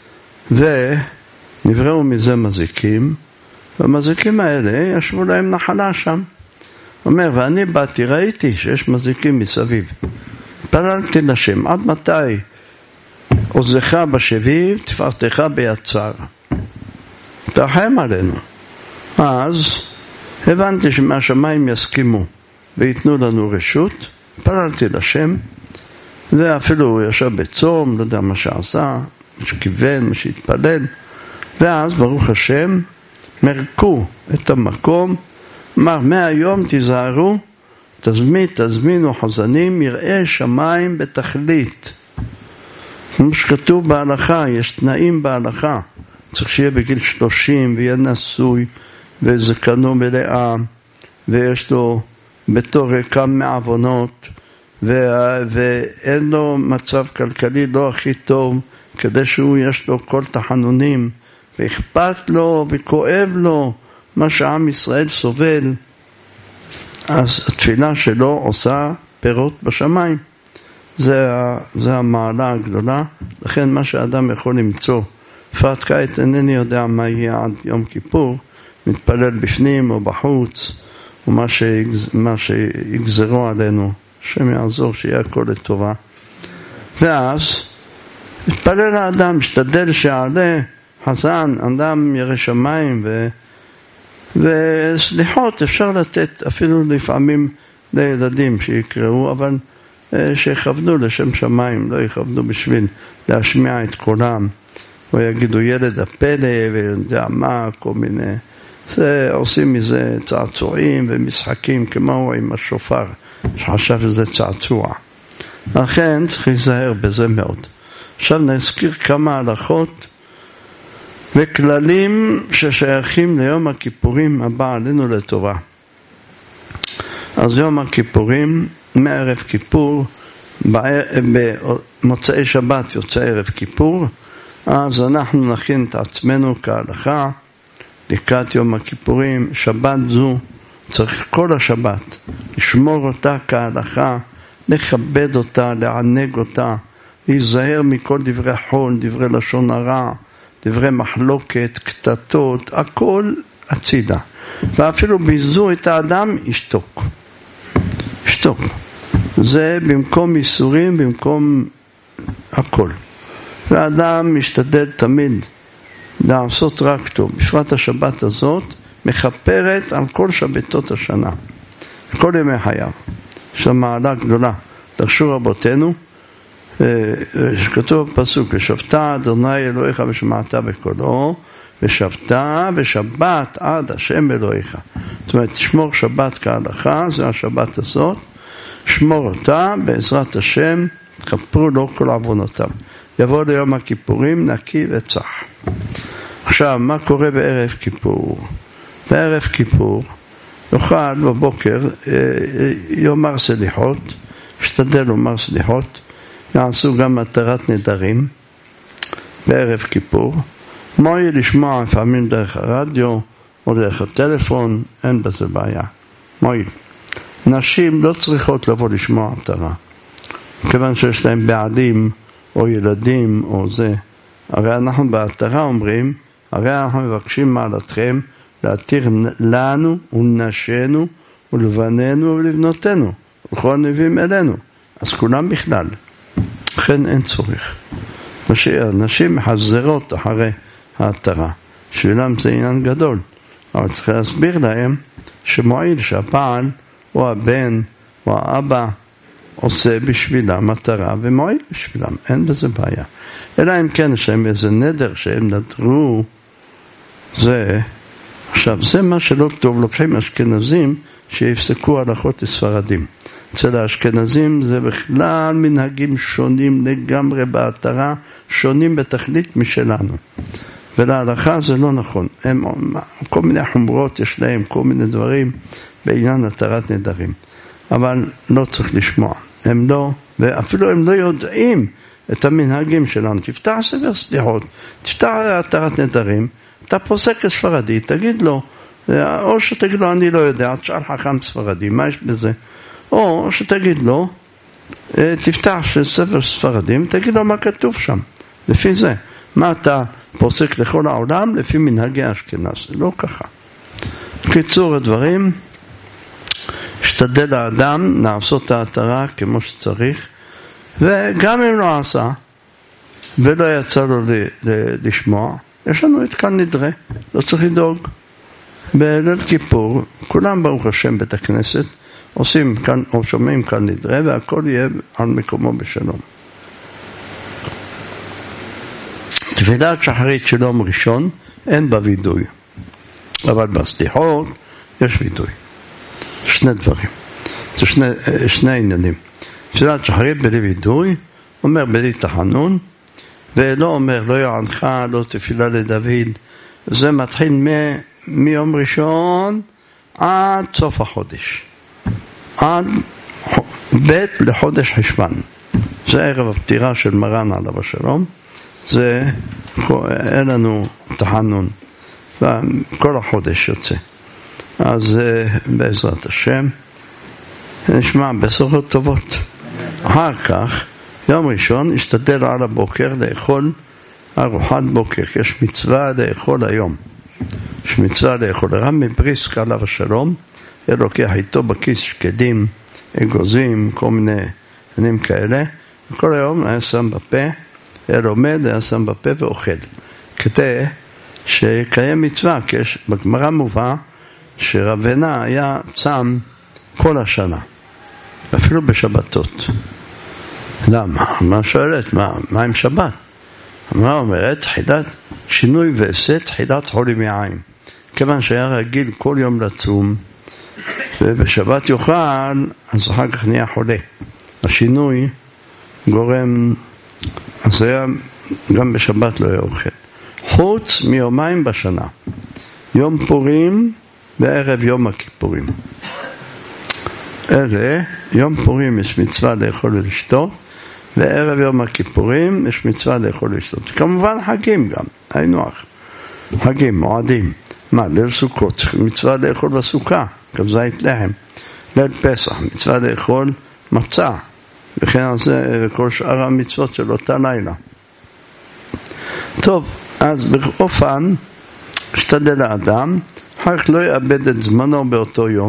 ונבראו מזה מזיקים, והמזיקים האלה ישבו להם נחלה שם. הוא אומר, ואני באתי, ראיתי שיש מזיקים מסביב. פללתי לשם, עד מתי עוזך בשביב, תפארתך ביצר. תרחם עלינו. אז הבנתי שמהשמיים יסכימו ויתנו לנו רשות, פללתי לשם, ואפילו הוא ישב בצום, לא יודע מה שעשה, מה שכיוון, מה שהתפלל, ואז ברוך השם מרקו את המקום, אמר מהיום תיזהרו, תזמינו חזנים, יראה שמיים בתכלית. כמו שכתוב בהלכה, יש תנאים בהלכה, צריך שיהיה בגיל 30 ויהיה נשוי וזקנו מלאה, ויש לו בתור ריקם מעוונות, ואין לו מצב כלכלי לא הכי טוב, כדי שהוא יש לו כל תחנונים, ואכפת לו וכואב לו מה שעם ישראל סובל. אז התפילה שלו עושה פירות בשמיים. זה המעלה הגדולה. לכן מה שאדם יכול למצוא, פת קיץ אינני יודע מה יהיה עד יום כיפור, מתפלל בפנים או בחוץ, ומה שיגזרו עלינו, השם יעזור שיהיה הכל לטובה. ואז מתפלל האדם, משתדל שעלה חזן, אדם ירא שמיים, וסליחות אפשר לתת אפילו לפעמים לילדים שיקראו, אבל שיכוונו לשם שמיים, לא יכוונו בשביל להשמיע את קולם, או יגידו ילד הפלא ויודע מה, כל מיני, עושים מזה צעצועים ומשחקים כמו עם השופר, שחשב שזה צעצוע. לכן צריך להיזהר בזה מאוד. עכשיו נזכיר כמה הלכות וכללים ששייכים ליום הכיפורים הבא עלינו לטובה. אז יום הכיפורים, מערב כיפור, במוצאי שבת יוצא ערב כיפור, אז אנחנו נכין את עצמנו כהלכה, לקראת יום הכיפורים. שבת זו צריך כל השבת לשמור אותה כהלכה, לכבד אותה, לענג אותה, להיזהר מכל דברי חול, דברי לשון הרע, דברי מחלוקת, קטטות, הכל הצידה. ואפילו ביזו את האדם, ישתוק. ישתוק. זה במקום איסורים, במקום הכל. והאדם משתדל תמיד לעשות רק טוב. בפרט השבת הזאת מכפרת על כל שבתות השנה, כל ימי חייו. יש לה מעלה גדולה. דרשו רבותינו, שכתוב בפסוק, ושבת אדוני אלוהיך ושמעת בקולו, ושבת ושבת עד השם אלוהיך. זאת אומרת, תשמור שבת כהלכה, זה השבת הזאת, שמור אותה בעזרת השם, תכפרו לו כל עוונותיו. יבוא ליום הכיפורים נקי וצח. עכשיו, מה קורה בערב כיפור? בערב כיפור יוכל בבוקר יאמר סליחות, משתדל לומר סליחות, יעשו גם מתרת נדרים בערב כיפור. מועיל לשמוע לפעמים דרך הרדיו או דרך הטלפון, אין בזה בעיה. מועיל. נשים לא צריכות לבוא לשמוע התרה, כיוון שיש להם בעלים או ילדים או זה. הרי אנחנו בהתרה אומרים, הרי אנחנו מבקשים מעלתכם להתיר לנו ולנשינו ולבנינו ולבנותינו ולכל הנביאים אלינו. אז כולם בכלל. לכן אין צורך. נשים מחזרות אחרי ההתרה. בשבילם זה עניין גדול. אבל צריך להסביר להם שמועיל שהבעל או הבן או האבא עושה בשבילם התרה ומועיל בשבילם. אין בזה בעיה. אלא אם כן שהם איזה נדר שהם נדרו, זה, עכשיו זה מה שלא טוב, לוקחים אשכנזים שיפסקו הלכות לספרדים. אצל האשכנזים זה בכלל מנהגים שונים לגמרי בהתרה, שונים בתכלית משלנו. ולהלכה זה לא נכון. הם, כל מיני חומרות יש להם, כל מיני דברים בעניין התרת נדרים. אבל לא צריך לשמוע. הם לא, ואפילו הם לא יודעים את המנהגים שלנו, תפתח ספר סליחות, תפתח התרת נדרים, אתה פוסק ספרדי, תגיד לו, או שתגיד לו אני לא יודע, תשאל חכם ספרדי, מה יש בזה? או שתגיד לו, תפתח ספר ספרדים, תגיד לו מה כתוב שם, לפי זה. מה אתה פוסק לכל העולם? לפי מנהגי אשכנז, לא ככה. קיצור הדברים, השתדל האדם לעשות את ההתרה כמו שצריך, וגם אם לא עשה ולא יצא לו לשמוע, יש לנו את כאן נדרה, לא צריך לדאוג. בליל כיפור כולם ברוך השם בית הכנסת עושים כאן או שומעים כאן נדרה, והכל יהיה על מקומו בשלום. תפילת שחרית של יום ראשון אין בה וידוי, אבל בסליחות יש וידוי. שני דברים, זה שני עניינים. תפילת שחרית בלי וידוי אומר בלי תחנון, ולא אומר לא יענך, לא תפילה לדוד. זה מתחיל מיום ראשון עד סוף החודש, עד בית לחודש חשבן. זה ערב הפטירה של מרן עליו השלום. זה אין לנו תחנון, וכל החודש יוצא. אז בעזרת השם נשמע בשורות טובות. אחר כך יום ראשון השתדל על הבוקר לאכול ארוחת בוקר. יש מצווה לאכול היום, יש מצווה לאכול. רם מבריסק עליו השלום היה לוקח איתו בכיס שקדים, אגוזים, כל מיני עניינים כאלה, וכל היום היה שם בפה, היה לומד, היה שם בפה ואוכל, כדי שקיים מצווה. כי בגמרא מובא שרבנה היה צם כל השנה, אפילו בשבתות. למה? מה שואלת? מה עם שבת? מה אומרת? תחילת שינוי ועשה תחילת חולי מעיים. כיוון שהיה רגיל כל יום לצום, ובשבת יאכל, אז אחר כך נהיה חולה. השינוי גורם, אז היה גם בשבת לא היה אוכל. חוץ מיומיים בשנה, יום פורים וערב יום הכיפורים. אלה, יום פורים יש מצווה לאכול ולשתות, וערב יום הכיפורים יש מצווה לאכול ולשתות. כמובן חגים גם, היינו חגים, מועדים. מה, ליל סוכות צריך מצווה לאכול בסוכה, גם זית לחם. ליל פסח, מצווה לאכול מצה, וכן על זה כל שאר המצוות של אותה לילה. טוב, אז באופן השתדל האדם, אחר כך לא יאבד את זמנו באותו יום,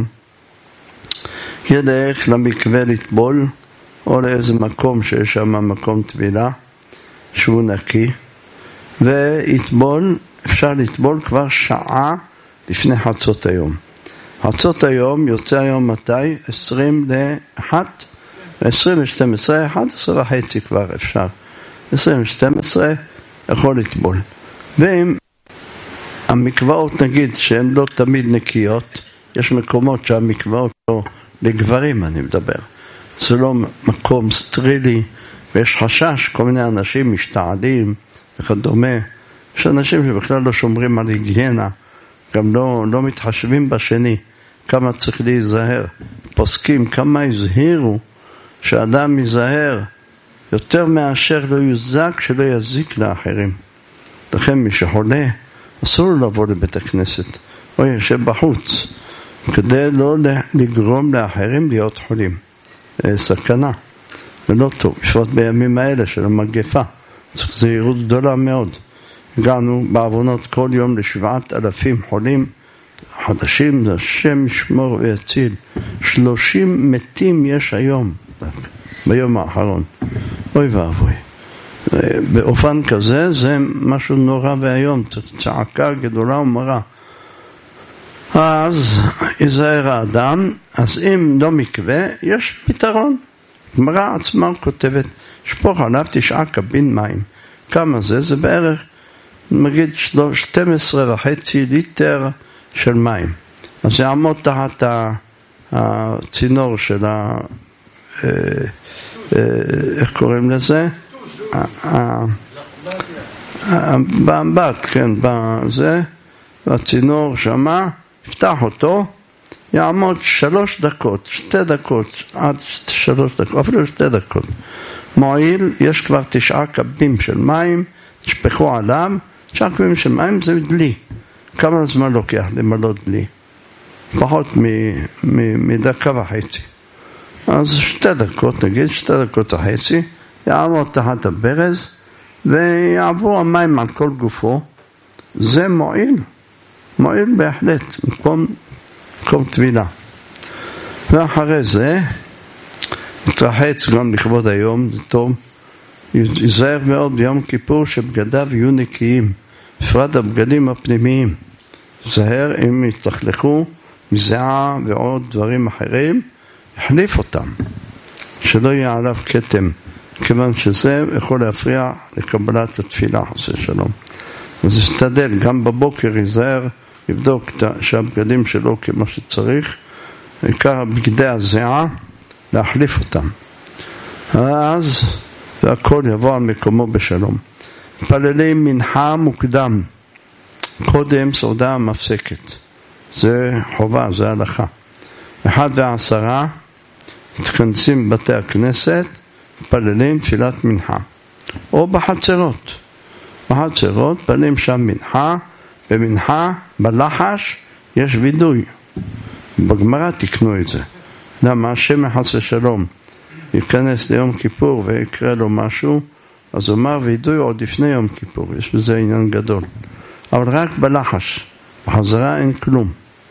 ילך למקווה לטבול, או לאיזה מקום שיש שם מקום טבילה, שהוא נקי, ויטבול. אפשר לטבול כבר שעה לפני חצות היום. חצות היום יוצא היום מתי? 20 ל-12, 11 וחצי כבר אפשר. 20 ל-12 יכול לטבול. ואם המקוואות נגיד שהן לא תמיד נקיות, יש מקומות שהמקוואות לא, לגברים אני מדבר, זה לא מקום סטרילי, ויש חשש, כל מיני אנשים משתעלים וכדומה. יש אנשים שבכלל לא שומרים על היגיינה, גם לא מתחשבים בשני, כמה צריך להיזהר. פוסקים כמה הזהירו שאדם ייזהר יותר מאשר לא יוזק, שלא יזיק לאחרים. לכן מי שחולה אסור לו לבוא לבית הכנסת, או יושב בחוץ, כדי לא לגרום לאחרים להיות חולים. סכנה, ולא טוב. בפרט בימים האלה של המגפה, צריך זהירות גדולה מאוד. הגענו בעוונות כל יום ל7,000 חולים חדשים, השם ישמור ויציל. 30 מתים יש היום, ביום האחרון. אוי ואבוי. באופן כזה זה משהו נורא והיום, צעקה גדולה ומרה. אז יזהר האדם. אז אם לא מקווה, יש פתרון. גמרא עצמה כותבת, שפוך עליו 9 קבין מים. כמה זה? זה בערך נגיד 12.5 ליטר של מים. אז יעמוד תחת הצינור של איך קוראים לזה? באמבט, כן, בזה, והצינור שמה, יפתח אותו, יעמוד 3 דקות, 2 דקות, עד 3 דקות, אפילו 2 דקות. מועיל, יש כבר 9 קבים של מים, תשפכו עליו, 9 קבים של מים זה דלי. כמה זמן לוקח למלות דלי? פחות מדקה וחצי. אז 2 דקות, נגיד 2 דקות וחצי, יעבור תחת הברז, ויעבור המים על כל גופו. זה מועיל, מועיל בהחלט, במקום טבילה. ואחרי זה, התרחץ גם לכבוד היום, זה טוב, ייזהר מאוד ביום כיפור שבגדיו יהיו נקיים, בפרט הבגדים הפנימיים. ייזהר אם יתלכלכו מזיעה ועוד דברים אחרים, יחליף אותם, שלא יהיה עליו כתם, כיוון שזה יכול להפריע לקבלת התפילה, חסר שלום. אז ישתדל, גם בבוקר ייזהר, יבדוק שהבגדים שלו כמו שצריך, עיקר בגדי הזיעה, להחליף אותם. אז והכל יבוא על מקומו בשלום. פללים מנחה מוקדם, קודם סעודה מפסקת. זה חובה, זה הלכה. 1:10 מתכנסים בבתי הכנסת, פללים תפילת מנחה. או בחצרות. בחצרות פללים שם מנחה, במנחה, בלחש, יש וידוי. בגמרא תקנו את זה. למה השם חס ושלום ייכנס ליום כיפור ויקרא לו משהו, אז הוא אומר וידוי עוד לפני יום כיפור, יש בזה עניין גדול. אבל רק בלחש, בחזרה אין כלום.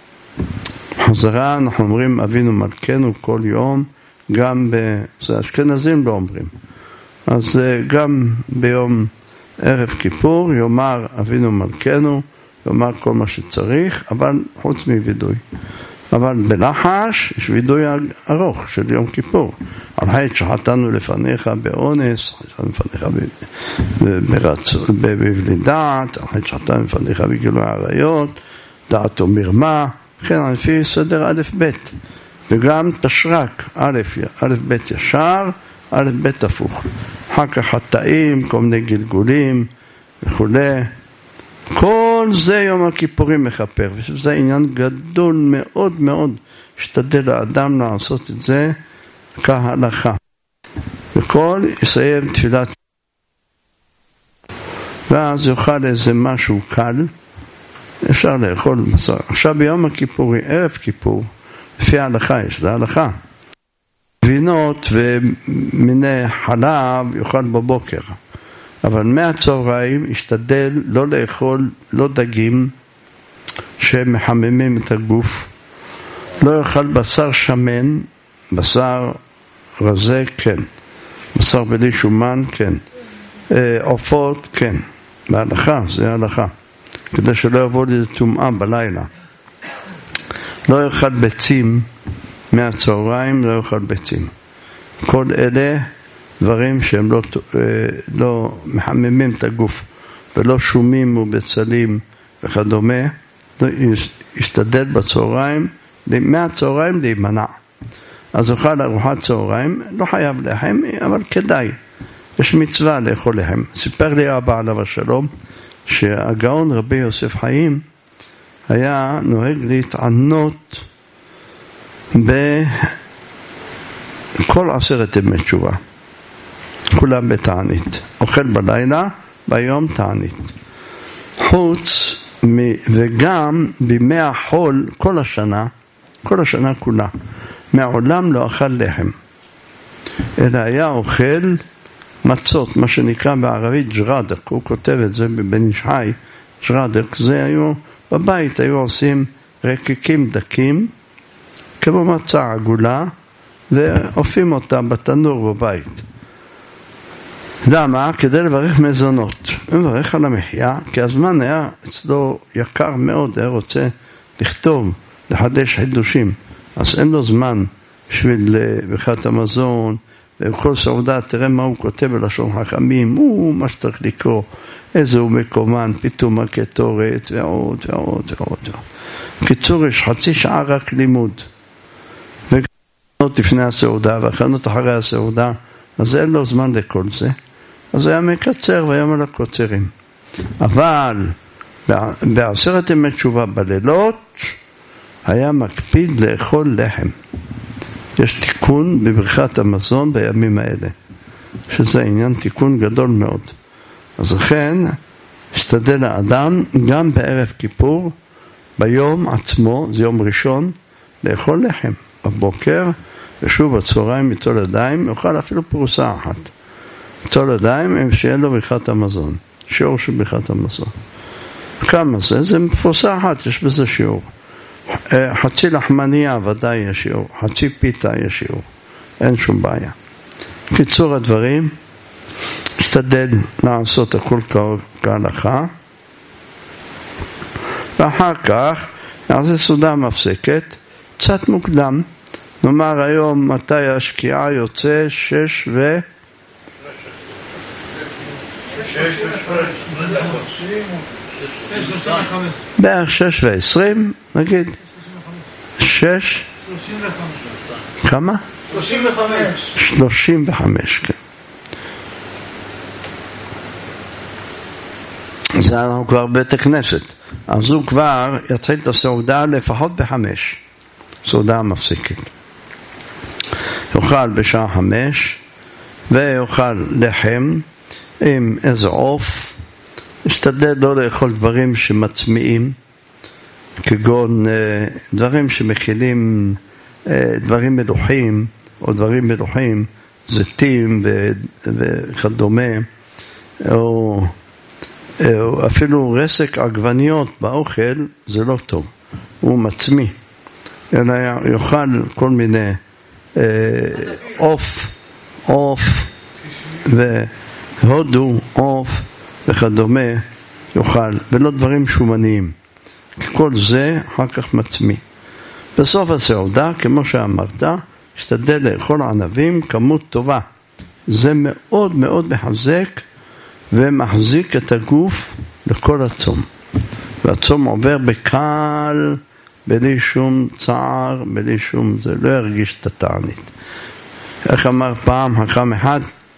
בחזרה אנחנו אומרים אבינו מלכנו כל יום, גם זה אשכנזים לא אומרים. אז גם ביום ערב כיפור יאמר אבינו מלכנו, יאמר כל מה שצריך, אבל חוץ מוידוי. אבל בלחש יש וידוי ארוך של יום כיפור. על חטא שחטאנו לפניך באונס, לפניך בבלי דעת, על חטא שחטאנו לפניך בגילוי עריות, דעת או מרמה, כן, לפי סדר א' ב'. וגם תשרק, א' ב' ישר, א' ב' הפוך. אחר כך חטאים, כל מיני גלגולים וכו'. כל זה יום הכיפורים מכפר, וזה עניין גדול מאוד מאוד, שתדל האדם לעשות את זה כהלכה. וכל יסיים תפילת, ואז יאכל איזה משהו קל, אפשר לאכול בשר. עכשיו ביום הכיפורי, ערב כיפור, לפי ההלכה יש, זה ההלכה. גבינות ומיני חלב יאכל בבוקר. אבל מהצהריים ישתדל לא לאכול, לא דגים שמחממים את הגוף, לא יאכל בשר שמן, בשר רזה כן, בשר בלי שומן כן, עופות כן, בהלכה, זה ההלכה, כדי שלא יבוא לזה טומאה בלילה. לא יאכל ביצים מהצהריים, לא יאכל ביצים. כל אלה דברים שהם לא מחממים את הגוף, ולא שומים ובצלים וכדומה, ישתדל בצהריים, מהצהריים להימנע. אז אוכל ארוחת צהריים, לא חייב לחם, אבל כדאי. יש מצווה לאכול לחם. סיפר לי אבא עליו השלום, שהגאון רבי יוסף חיים, היה נוהג להתענות בכל 10 ימי תשובה. כולם בתענית. אוכל בלילה, ביום תענית. חוץ וגם בימי החול, כל השנה כולה, מעולם לא אכל לחם. אלא היה אוכל מצות, מה שנקרא בערבית ג'רדק, הוא כותב את זה בבן איש חי, ג'רדק, זה היו, בבית היו עושים רקקים דקים, כמו מצה עגולה, ואופים אותה בתנור בבית. למה? כדי לברך מזונות. הוא מברך על המחיה, כי הזמן היה אצלו יקר מאוד, היה רוצה לכתוב, לחדש חידושים. אז אין לו זמן בשביל ברכת המזון, וכל סעודה, תראה מה הוא כותב בלשון חכמים, מה שצריך לקרוא, איזה הוא מקומן, פתאום הקטורת, ועוד ועוד ועוד. קיצור, יש חצי שעה רק לימוד. והכנות לפני הסעודה, והכנות אחרי הסעודה, אז אין לו זמן לכל זה. אז היה מקצר ויאמר לקוצרים. אבל ב10 ימי תשובה בלילות היה מקפיד לאכול לחם. יש תיקון בברכת המזון בימים האלה. שזה עניין תיקון גדול מאוד. אז לכן, השתדל האדם גם בערב כיפור, ביום עצמו, זה יום ראשון, לאכול לחם. בבוקר, ושוב בצהריים מיטול ידיים, יאכל אפילו פרוסה אחת. מיטול ידיים, שיהיה לו ברכת המזון. שיעור של ברכת המזון. כמה זה? זה פרוסה אחת, יש בזה שיעור. חצי לחמניה ודאי יש שיעור, חצי פיתה יש שיעור. אין שום בעיה. קיצור הדברים, השתדל לעשות הכל כהלכה, ואחר כך נעשה סעודה מפסקת, קצת מוקדם, נאמר היום מתי השקיעה יוצא 6 בערך 6:20, נגיד 6 כמה? 35, כן. זה אנחנו כבר בית הכנסת, אז הוא כבר יתחיל את הסעודה לפחות ב5, סעודה מפסקת. יאכל בשעה 5 ויאכל לחם עם איזה עוף, ישתדל לא לאכול דברים שמצמיעים, כגון דברים שמכילים דברים מלוחים או דברים מלוחים, זיתים וכדומה, או אפילו רסק עגבניות באוכל, זה לא טוב, הוא מצמיא, אלא יאכל כל מיני עוף והודו, עוף וכדומה יאכל, ולא דברים שומניים, כל זה אחר כך מצמיא. בסוף הסעודה, כמו שאמרת, השתדל לאכול ענבים כמות טובה, זה מאוד מאוד מחזק ומחזיק את הגוף לכל הצום, והצום עובר בקל, בלי שום צער, בלי שום, זה לא ירגיש את התענית. איך אמר פעם חכם אחד,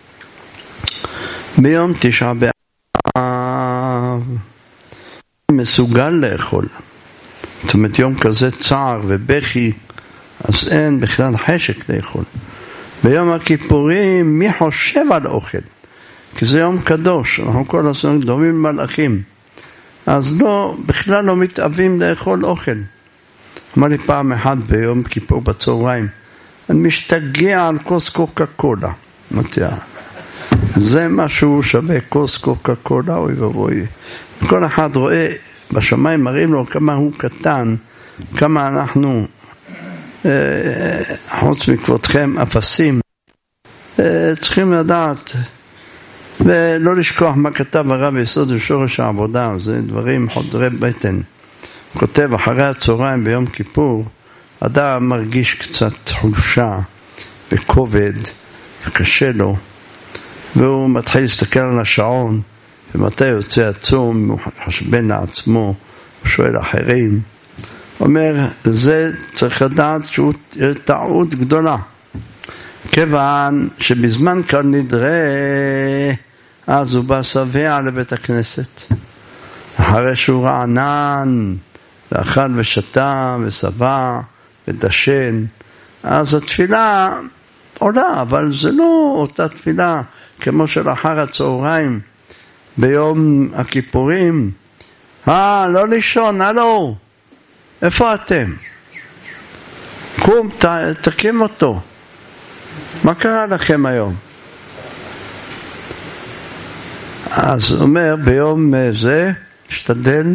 ביום 9 באב מסוגל לאכול, זאת אומרת יום כזה צער ובכי, אז אין בכלל חשק לאכול. ביום הכיפורים מי חושב על אוכל? כי זה יום קדוש, אנחנו כל הזמן דומים מלאכים, אז לא, בכלל לא מתאבים לאכול אוכל. אמר לי פעם אחת ביום כיפור בצהריים, אני משתגע על כוס קוקה קולה. אמרתי, זה משהו שווה כוס קוקה קולה, אוי ובוי. כל אחד רואה בשמיים, מראים לו כמה הוא קטן, כמה אנחנו חוץ מכבודכם אפסים, צריכים לדעת ולא לשכוח מה כתב הרב יסוד ושורש העבודה, זה דברים חודרי בטן. הוא כותב, אחרי הצהריים ביום כיפור אדם מרגיש קצת חולשה וכובד וקשה לו, והוא מתחיל להסתכל על השעון, ומתי יוצא הצום, הוא חשבן לעצמו, הוא שואל אחרים, אומר, זה צריך לדעת שהוא טעות גדולה, כיוון שבזמן כאן נדרה, אז הוא בא שבע לבית הכנסת, אחרי שהוא רענן, ואכל ושתה ושבע ודשן, אז התפילה עולה, אבל זה לא אותה תפילה כמו של אחר הצהריים ביום הכיפורים. לא לישון, הלו, איפה אתם? קום, תקים אותו. מה קרה לכם היום? אז הוא אומר, ביום זה השתדל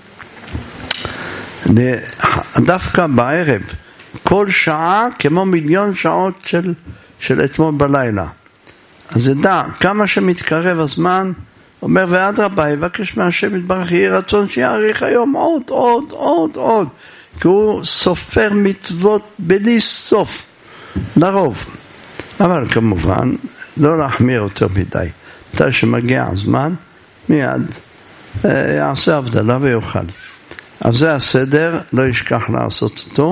דווקא בערב, כל שעה כמו מיליון שעות של אתמול בלילה. אז ידע, כמה שמתקרב הזמן, אומר, ועד רבה, יבקש מהשם יתברך, יהי רצון שיאריך היום עוד, כי הוא סופר מצוות בלי סוף, לרוב. אבל כמובן, לא להחמיר יותר מדי. מתי שמגיע הזמן, מיד יעשה הבדלה ויוכל. אז זה הסדר, לא ישכח לעשות אותו.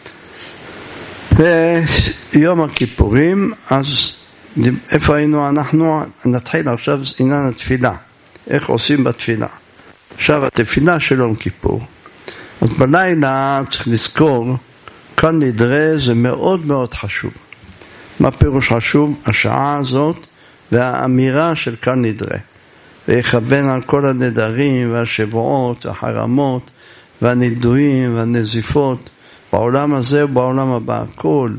ויום הכיפורים, אז איפה היינו אנחנו? נתחיל עכשיו עניין התפילה. איך עושים בתפילה? עכשיו התפילה של יום כיפור. אז בלילה צריך לזכור, כאן נדרה זה מאוד מאוד חשוב. מה פירוש חשוב? השעה הזאת והאמירה של כאן נדרה. ויכוון על כל הנדרים והשבועות והחרמות והנידויים והנזיפות בעולם הזה ובעולם הבא, הכל.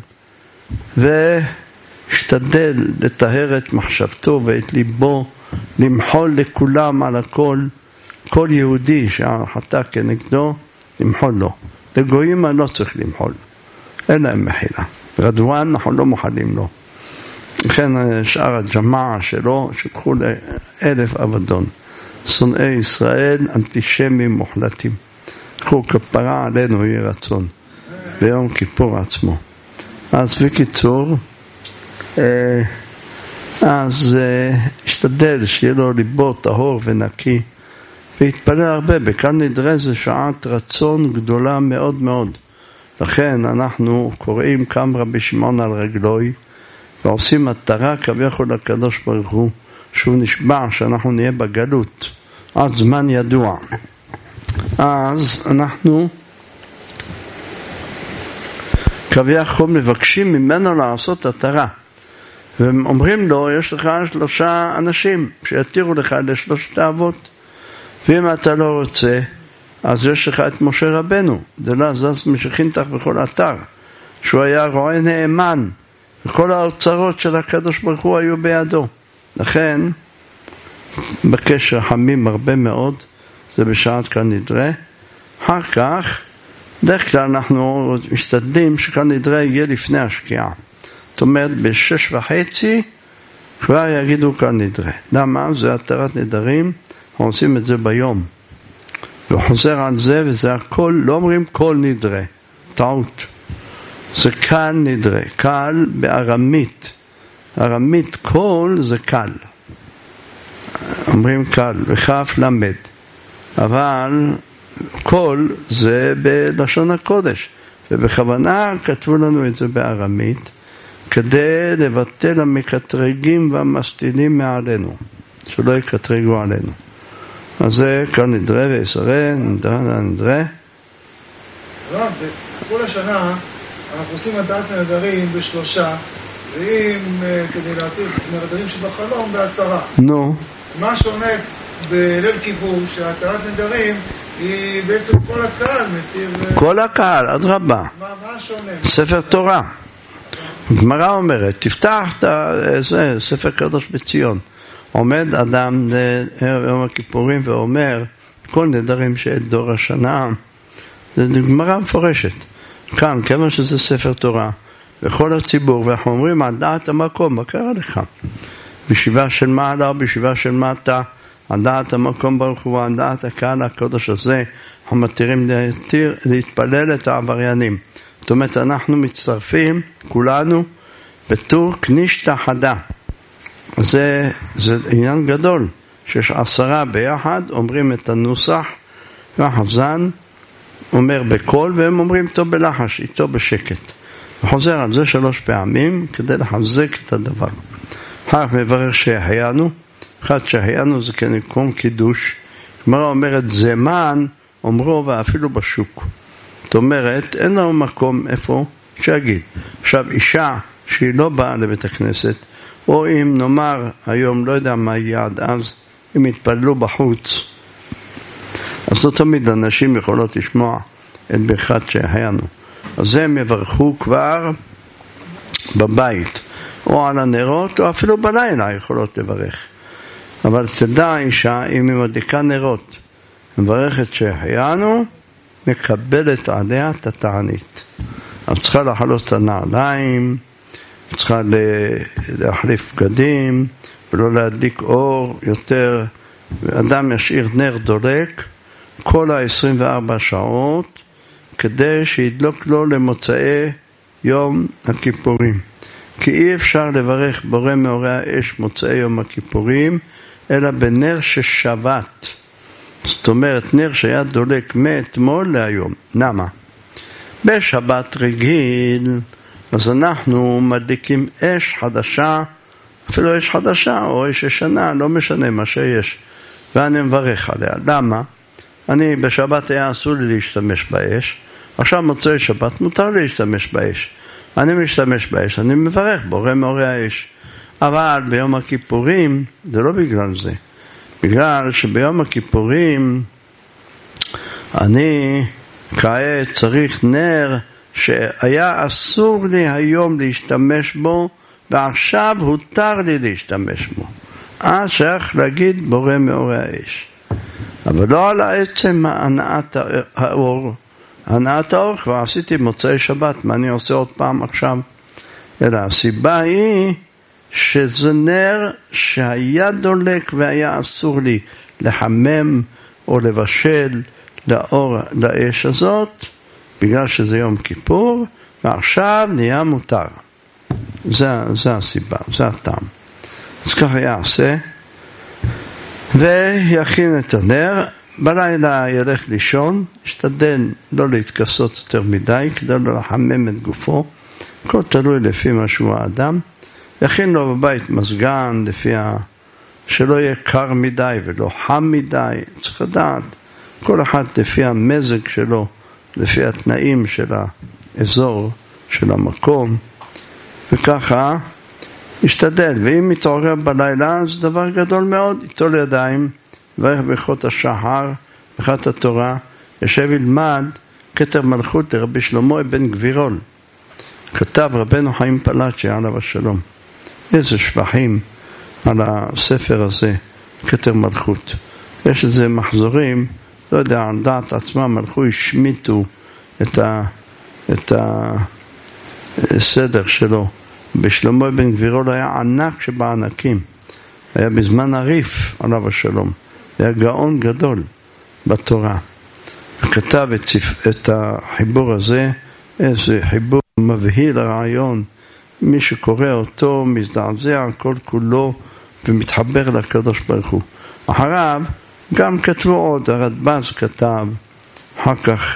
והשתדל לטהר את מחשבתו ואת ליבו, למחול לכולם על הכל. כל יהודי שהחטא כנגדו, למחול לו. לגויים אני לא צריך למחול, אין להם מחילה. רדואן אנחנו לא מוחלים לו. לכן שאר הג'מעה שלו שיקחו ל1,000 אבדון. שונאי ישראל אנטישמים מוחלטים. קחו כפרה עלינו יהיה רצון ביום כיפור עצמו. אז בקיצור, אז השתדל שיהיה לו ליבו טהור ונקי, והתפלל הרבה. בכאן נדרה זה שעת רצון גדולה מאוד מאוד. לכן אנחנו קוראים קם רבי שמעון על רגלוי, ועושים מטרה כביכול לקדוש ברוך הוא, שהוא נשבע שאנחנו נהיה בגלות עד זמן ידוע. אז אנחנו כביכול מבקשים ממנו לעשות התרה, ואומרים לו, יש לך 3 אנשים שיתירו לך ל3 אבות, ואם אתה לא רוצה, אז יש לך את משה רבנו, דלה זז משכינתך בכל אתר, שהוא היה רועה נאמן, וכל האוצרות של הקדוש ברוך הוא היו בידו. לכן, בקשר חמים הרבה מאוד, זה בשעת כאן נדרה. אחר כך, דרך כלל אנחנו משתדלים שכאן נדרה יהיה לפני השקיעה. זאת אומרת, ב6:30 כבר יגידו כאן נדרה. למה? זה התרת נדרים, אנחנו עושים את זה ביום. וחוזר על זה, וזה הכל, לא אומרים כל נדרה, טעות. זה כאן נדרה, קל בארמית. ארמית כל זה קל. אומרים קל, וכף למד. אבל כל זה בלשון הקודש. ובכוונה כתבו לנו את זה בארמית, כדי לבטל המקטרגים והמסטינים מעלינו, שלא יקטרגו עלינו. אז זה כאן נדרה ויסרה, נדרה. כל השנה אנחנו עושים התרת נדרים ב3, ואם כדי להתיר נדרים שבחלום ב10. נו. מה שונה בליל כיפור שהתרת נדרים היא בעצם כל הקהל מתיר... כל הקהל, עד רבה. מה שונה? ספר תורה. גמרא אומרת, תפתח את ספר קדוש בציון. עומד אדם ליום הכיפורים ואומר, כל נדרים של דור השנה, זה גמרא מפורשת. כאן, כמה שזה ספר תורה, וכל הציבור, ואנחנו אומרים, על דעת המקום, מה קרה לך? בישיבה של מעלה או בישיבה של מטה, על דעת המקום ברוך הוא, על דעת הקהל הקודש הזה, אנחנו מתירים להתפלל את העבריינים. זאת אומרת, אנחנו מצטרפים, כולנו, בתור כנישתא חדה. זה עניין גדול, שיש 10 ביחד, אומרים את הנוסח, והחזן אומר בקול, והם אומרים איתו בלחש, איתו בשקט. וחוזר על זה 3 פעמים, כדי לחזק את הדבר. אחר מברך שהחיינו, אחד שהחיינו זה כנקום קידוש, גמרא אומרת זמן, אומרו ואפילו בשוק. זאת אומרת, אין לנו מקום איפה שיגיד. עכשיו, אישה שהיא לא באה לבית הכנסת, או אם נאמר היום, לא יודע מה יהיה עד אז, אם יתפללו בחוץ, אז לא תמיד אנשים יכולות לשמוע את ברכת שהחיינו. אז הם יברכו כבר בבית, או על הנרות, או אפילו בלילה יכולות לברך. אבל תדע אישה, אם היא מדליקה נרות, מברכת שהחיינו, מקבלת עליה את התענית. אז צריכה לחלות את הנעליים, צריכה להחליף בגדים, ולא להדליק אור יותר. אדם ישאיר נר דולק כל 24 שעות, כדי שידלוק לו למוצאי יום הכיפורים. כי אי אפשר לברך בורא מאורי האש מוצאי יום הכיפורים, אלא בנר ששבת. זאת אומרת, נר שהיה דולק מאתמול להיום. למה? בשבת רגיל, אז אנחנו מדליקים אש חדשה, אפילו אש חדשה או אש ישנה, לא משנה מה שיש, ואני מברך עליה. למה? אני בשבת היה אסור לי להשתמש באש, עכשיו מוצאי שבת מותר לי להשתמש באש. אני משתמש באש, אני מברך בורא מאורי האש. אבל ביום הכיפורים זה לא בגלל זה, בגלל שביום הכיפורים אני כעת צריך נר שהיה אסור לי היום להשתמש בו, ועכשיו הותר לי להשתמש בו. שייך להגיד בורא מאורי האש, אבל לא על עצם הנעת האור. הנעת האור כבר עשיתי מוצאי שבת, מה אני עושה עוד פעם עכשיו? אלא הסיבה היא שזה נר שהיה דולק והיה אסור לי לחמם או לבשל לאור, לאש הזאת, בגלל שזה יום כיפור, ועכשיו נהיה מותר. זה הסיבה, זה הטעם. אז ככה יעשה, ויכין את הנר, בלילה ילך לישון, ישתדל לא להתכסות יותר מדי, כדי לא לחמם את גופו, הכל תלוי לפי מה שהוא האדם, יכין לו בבית מזגן, שלא יהיה קר מדי ולא חם מדי, צריך לדעת, כל אחד לפי המזג שלו, לפי התנאים של האזור, של המקום, וככה ישתדל. ואם מתעורר בלילה, זה דבר גדול מאוד, יטול ידיים, וברך ברכות השחר, ברכת התורה, ישב ילמד כתר מלכות לרבי שלמה בן גבירול. כתב רבנו חיים פלאצ'י עליו השלום. איזה שבחים על הספר הזה, כתר מלכות. יש איזה מחזורים, לא יודע, על דעת עצמם, הלכו השמיטו את הסדר שלו. בשלמה בן גבירול היה ענק שבענקים. היה בזמן הריף עליו השלום. היה גאון גדול בתורה. וכתב את החיבור הזה, איזה חיבור מבהיל הרעיון. מי שקורא אותו מזדעזע כל כולו ומתחבר לקדוש ברוך הוא. אחריו גם כתבו עוד, הרדב"ז כתב, אחר כך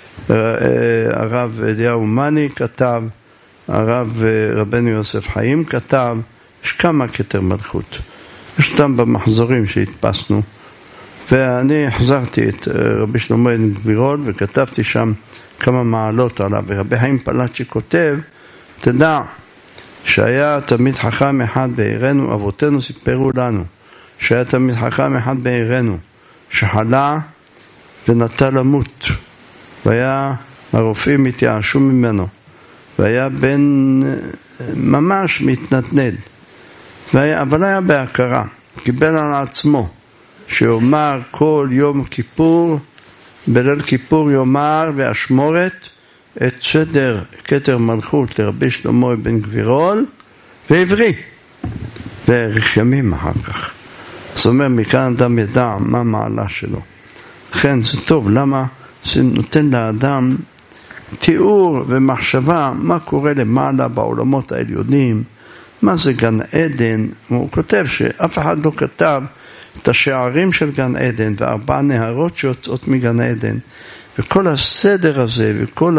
הרב אליהו מני כתב, הרב רבנו יוסף חיים כתב, יש כמה כתר מלכות. יש אותם במחזורים שהתפסנו, ואני החזרתי את רבי שלמה בן גבירול וכתבתי שם כמה מעלות עליו. ורבי חיים פלאצ'י כותב, תדע שהיה תלמיד חכם אחד בעירנו, אבותינו סיפרו לנו שהיה תלמיד חכם אחד בעירנו שחלה ונטה למות, והיה הרופאים התייאשו ממנו, והיה בן ממש מתנתנד, אבל היה בהכרה, קיבל על עצמו שאומר כל יום כיפור, בליל כיפור יאמר ואשמורת את סדר כתר מלכות לרבי שלמה בן גבירול ועברי, והאריך ימים אחר כך. זאת אומרת, מכאן אדם ידע מה המעלה שלו. לכן זה טוב, למה זה נותן לאדם תיאור ומחשבה מה קורה למעלה בעולמות העליונים, מה זה גן עדן. הוא כותב שאף אחד לא כתב את השערים של גן עדן וארבע נהרות שיוצאות מגן עדן, וכל הסדר הזה וכל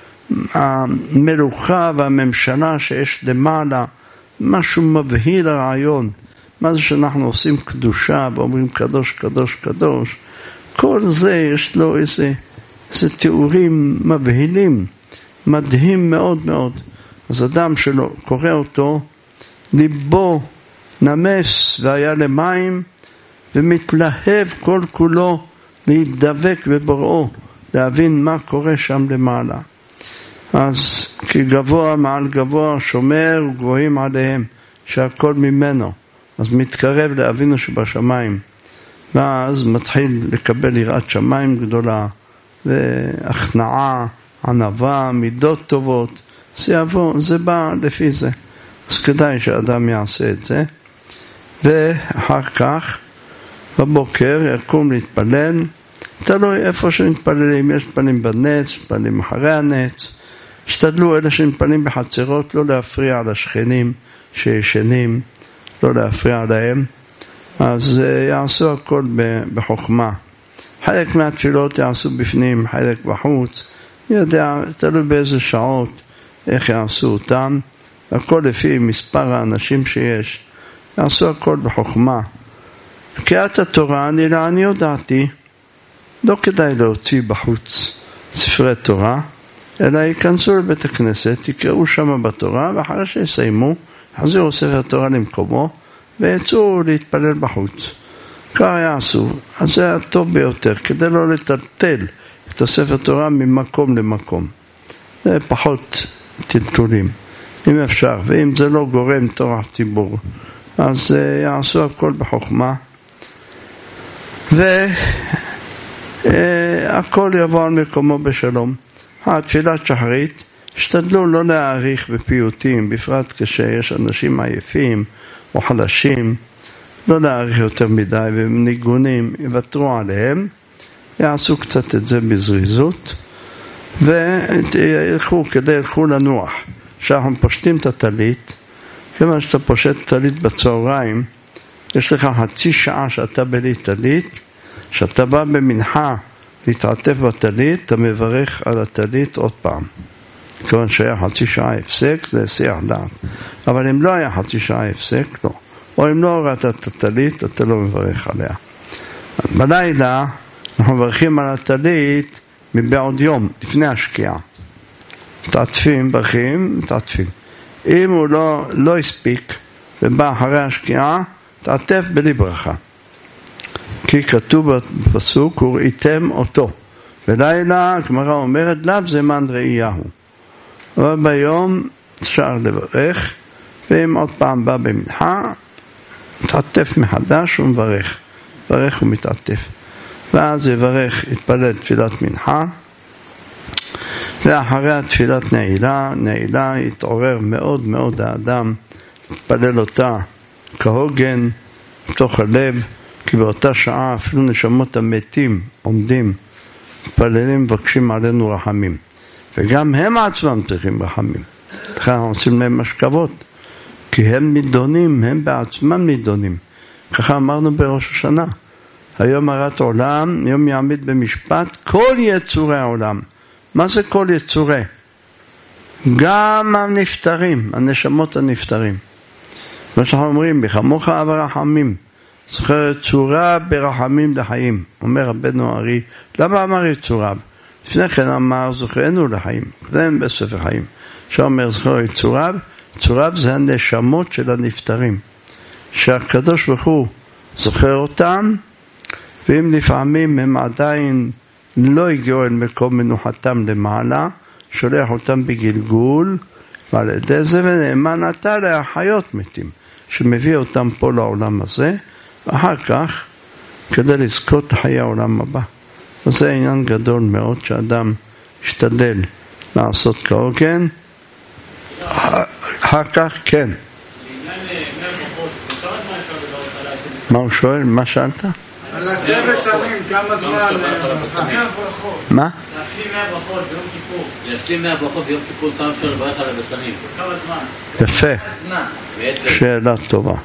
המלוכה והממשלה שיש למעלה, משהו מבהיל הרעיון. מה זה שאנחנו עושים קדושה ואומרים קדוש קדוש קדוש, כל זה יש לו איזה תיאורים מבהילים, מדהים מאוד מאוד. אז אדם שלו קורא אותו, ליבו נמס והיה למים, ומתלהב כל כולו להידבק בבוראו, להבין מה קורה שם למעלה. אז כי גבוה מעל גבוה שומר וגבוהים עליהם, שהכל ממנו. אז מתקרב לאבינו שבשמיים, ואז מתחיל לקבל יראת שמיים גדולה, והכנעה, ענווה, מידות טובות. זה בא לפי זה. אז כדאי שאדם יעשה את זה. ואחר כך בבוקר יקום להתפלל, תלוי איפה שמתפללים, יש פנים בנץ, פנים אחרי הנץ. השתדלו אלה שמתפללים בחצרות לא להפריע לשכנים שישנים, לא להפריע להם, אז יעשו הכל בחוכמה. חלק מהתפילות יעשו בפנים, חלק בחוץ, יודע, תלוי באיזה שעות, איך יעשו אותם, הכל לפי מספר האנשים שיש, יעשו הכל בחוכמה. קריאת התורה, אני הודעתי, לא כדאי להוציא בחוץ ספרי תורה, אלא ייכנסו לבית הכנסת, יקראו שם בתורה, ואחרי שיסיימו, יחזירו ספר תורה למקומו, ויצאו להתפלל בחוץ. כך יעשו. אז זה הטוב ביותר, כדי לא לטלטל את הספר תורה ממקום למקום. זה פחות טלטולים, אם אפשר, ואם זה לא גורם טורח ציבור, אז יעשו הכל בחוכמה, והכל יבוא על מקומו בשלום. התפילת שחרית, השתדלו לא להאריך בפיוטים, בפרט כשיש אנשים עייפים או חלשים, לא להאריך יותר מדי, וניגונים יוותרו עליהם, יעשו קצת את זה בזריזות, וילכו כדי ילכו לנוח. כשאנחנו פושטים את הטלית, כיוון שאתה פושט טלית בצהריים, יש לך חצי שעה שאתה בלי טלית, שאתה בא במנחה להתעטף בטלית, אתה מברך על הטלית עוד פעם. כיוון שהיה חצי שעה הפסק, זה שיח דעת. אבל אם לא היה חצי שעה הפסק, לא. או אם לא הורדת את הטלית, אתה לא מברך עליה. בלילה אנחנו מברכים על הטלית מבעוד יום, לפני השקיעה. מתעטפים, ברכים, מתעטפים. אם הוא לא הספיק ובא אחרי השקיעה, תעטף בלי ברכה. כי כתוב בפסוק, וראיתם אותו. בלילה, הגמרא אומרת, לאו זמן ראיהו. אבל ביום אפשר לברך, ואם עוד פעם בא במנחה, מתעטף מחדש ומברך. מברך ומתעטף. ואז יברך, יתפלל תפילת מנחה, ואחרי התפילת נעילה יתעורר מאוד מאוד האדם, יתפלל אותה כהוגן, בתוך הלב, כי באותה שעה אפילו נשמות המתים עומדים, מתפללים, מבקשים עלינו רחמים. וגם הם עצמם צריכים רחמים. לכן אנחנו עושים להם משכבות, כי הם נידונים, הם בעצמם נידונים. ככה אמרנו בראש השנה. היום הרת עולם, יום יעמיד במשפט, כל יצורי העולם. מה זה כל יצורי? גם הנפטרים, הנשמות הנפטרים. מה שאנחנו אומרים, בחמוך אב הרחמים, זוכר יצורה ברחמים לחיים. אומר רבנו ארי, למה אמר יצורה? לפני כן אמר זוכרנו לחיים, קודם בספר חיים. שאומר זוכר יצורה, יצורה זה הנשמות של הנפטרים. שהקדוש ברוך הוא זוכר אותם, ואם לפעמים הם עדיין לא הגיעו אל מקום מנוחתם למעלה, שולח אותם בגלגול, ועל ידי זה ונאמן אתה להחיות מתים, שמביא אותם פה לעולם הזה, ואחר כך כדי לזכות חיי העולם הבא. וזה עניין גדול מאוד שאדם ישתדל לעשות כהוגן. אחר כך כן. מה הוא שואל? מה שאלת? על הצבע וסמים, כמה זמן? מה? להשלים 100 ברכות ביום כיפור. להשלים 100 ברכות ביום כיפור, כמה אפשר לברך על הבשמים? כמה זמן? יפה. שאלה טובה.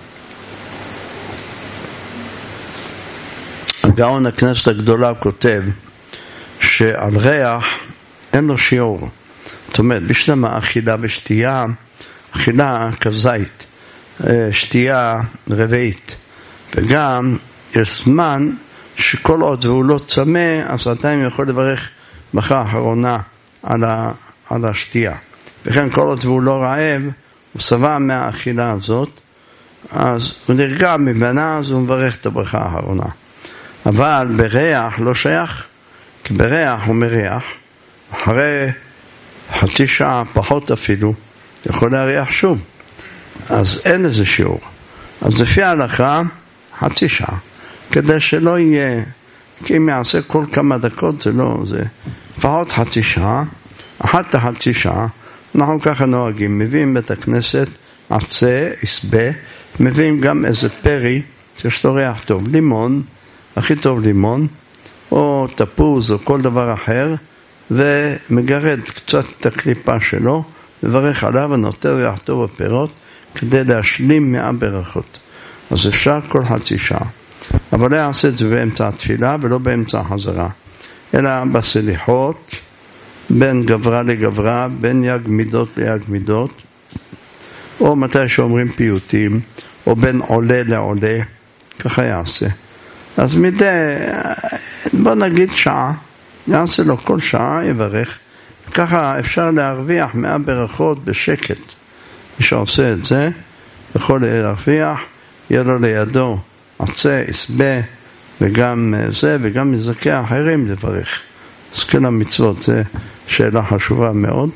הגאון הכנסת הגדולה כותב שעל ריח אין לו שיעור. זאת אומרת, בשלם האכילה ושתייה, אכילה כזית, שתייה רביעית. וגם יש זמן שכל עוד הוא לא צמא, אז עדיין יכול לברך ברכה האחרונה על השתייה. וכן כל עוד הוא לא רעב, הוא שבע מהאכילה הזאת, אז הוא נרגע ממנה, אז הוא מברך את הברכה האחרונה. אבל בריח לא שייך, כי בריח הוא מריח, אחרי חצי שעה פחות אפילו, יכול להריח שוב. אז אין איזה שיעור. אז לפי ההלכה, חצי שעה. כדי שלא יהיה, כי אם יעשה כל כמה דקות, זה לא, זה לפחות חצי שעה, אחת לחצי שעה, אנחנו ככה נוהגים, מביאים בית הכנסת, עצה, הסבה, מביאים גם איזה פרי, שיש לו ריח טוב, לימון, הכי טוב לימון, או תפוז או כל דבר אחר, ומגרד קצת את הקליפה שלו, מברך עליו ונותן ריח טוב בפירות, כדי להשלים 100 ברכות. אז אפשר כל חצי שעה. אבל לא יעשה את זה באמצע התפילה ולא באמצע החזרה, אלא בסליחות, בין גברה לגברה, בין יג מידות ליג מידות, או מתי שאומרים פיוטים, או בין עולה לעולה, ככה יעשה. אז מדי, בוא נגיד שעה, יעשה לו כל שעה, יברך, ככה אפשר להרוויח 100 ברכות בשקט. מי שעושה את זה יכול להרוויח, יהיה לו לידו עצה, הסבה, וגם זה, וגם מזכה אחרים לברך. אז כן המצוות, זה שאלה חשובה מאוד.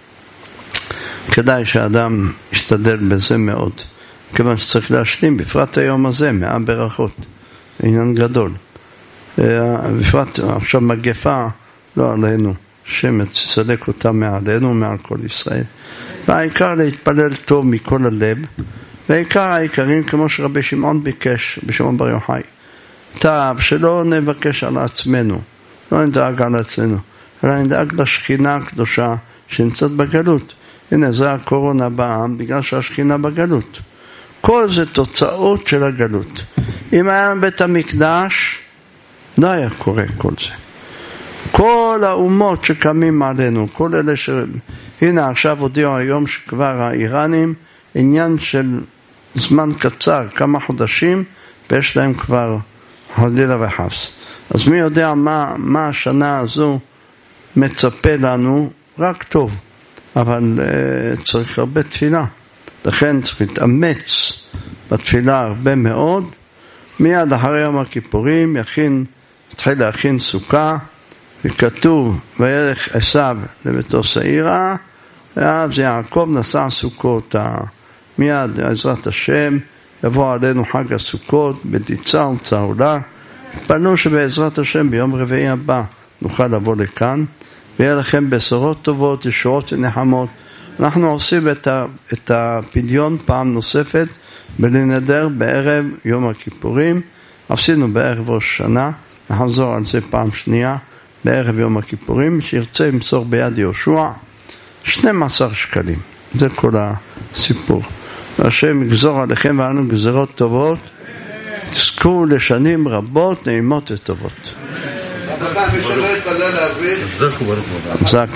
כדאי שאדם ישתדל בזה מאוד, כיוון שצריך להשלים, בפרט היום הזה, 100 ברכות. עניין גדול. בפרט עכשיו מגפה, לא עלינו, שמצדק אותה מעלינו, מעל כל ישראל. והעיקר להתפלל טוב מכל הלב, והעיקר העיקרים כמו שרבי שמעון ביקש, בשמעון בר יוחאי. טוב, שלא נבקש על עצמנו, לא נדאג על עצמנו, אלא נדאג לשכינה הקדושה שנמצאת בגלות. הנה, זה הקורונה בעם, בגלל שהשכינה בגלות. כל זה תוצאות של הגלות. אם היה בית המקדש, לא היה קורה כל זה. כל האומות שקמים עלינו, כל אלה הנה עכשיו הודיעו היום שכבר האיראנים, עניין של זמן קצר, כמה חודשים, ויש להם כבר חלילה וחס. אז מי יודע מה השנה הזו מצפה לנו? רק טוב. אבל צריך הרבה תפילה. לכן צריך להתאמץ בתפילה הרבה מאוד. מיד אחרי יום הכיפורים יתחיל להכין סוכה, וכתוב וילך עשיו לביתו שעירה, ואז יעקב נשא סוכות. מיד בעזרת השם יבוא עלינו חג הסוכות בדיצה וצהולה. פנו שבעזרת השם ביום רביעי הבא נוכל לבוא לכאן, ויהיה לכם בשורות טובות, ישועות ונחמות. אנחנו עושים את הפדיון פעם נוספת בלנדר בערב יום הכיפורים. עשינו בערב ראש שנה, נחזור על זה פעם שנייה בערב יום הכיפורים. שירצה למסור ביד יהושע 12 שקלים. זה כל הסיפור. והשם יגזור עליכם ועלינו גזרות טובות, תזכו לשנים רבות, נעימות וטובות.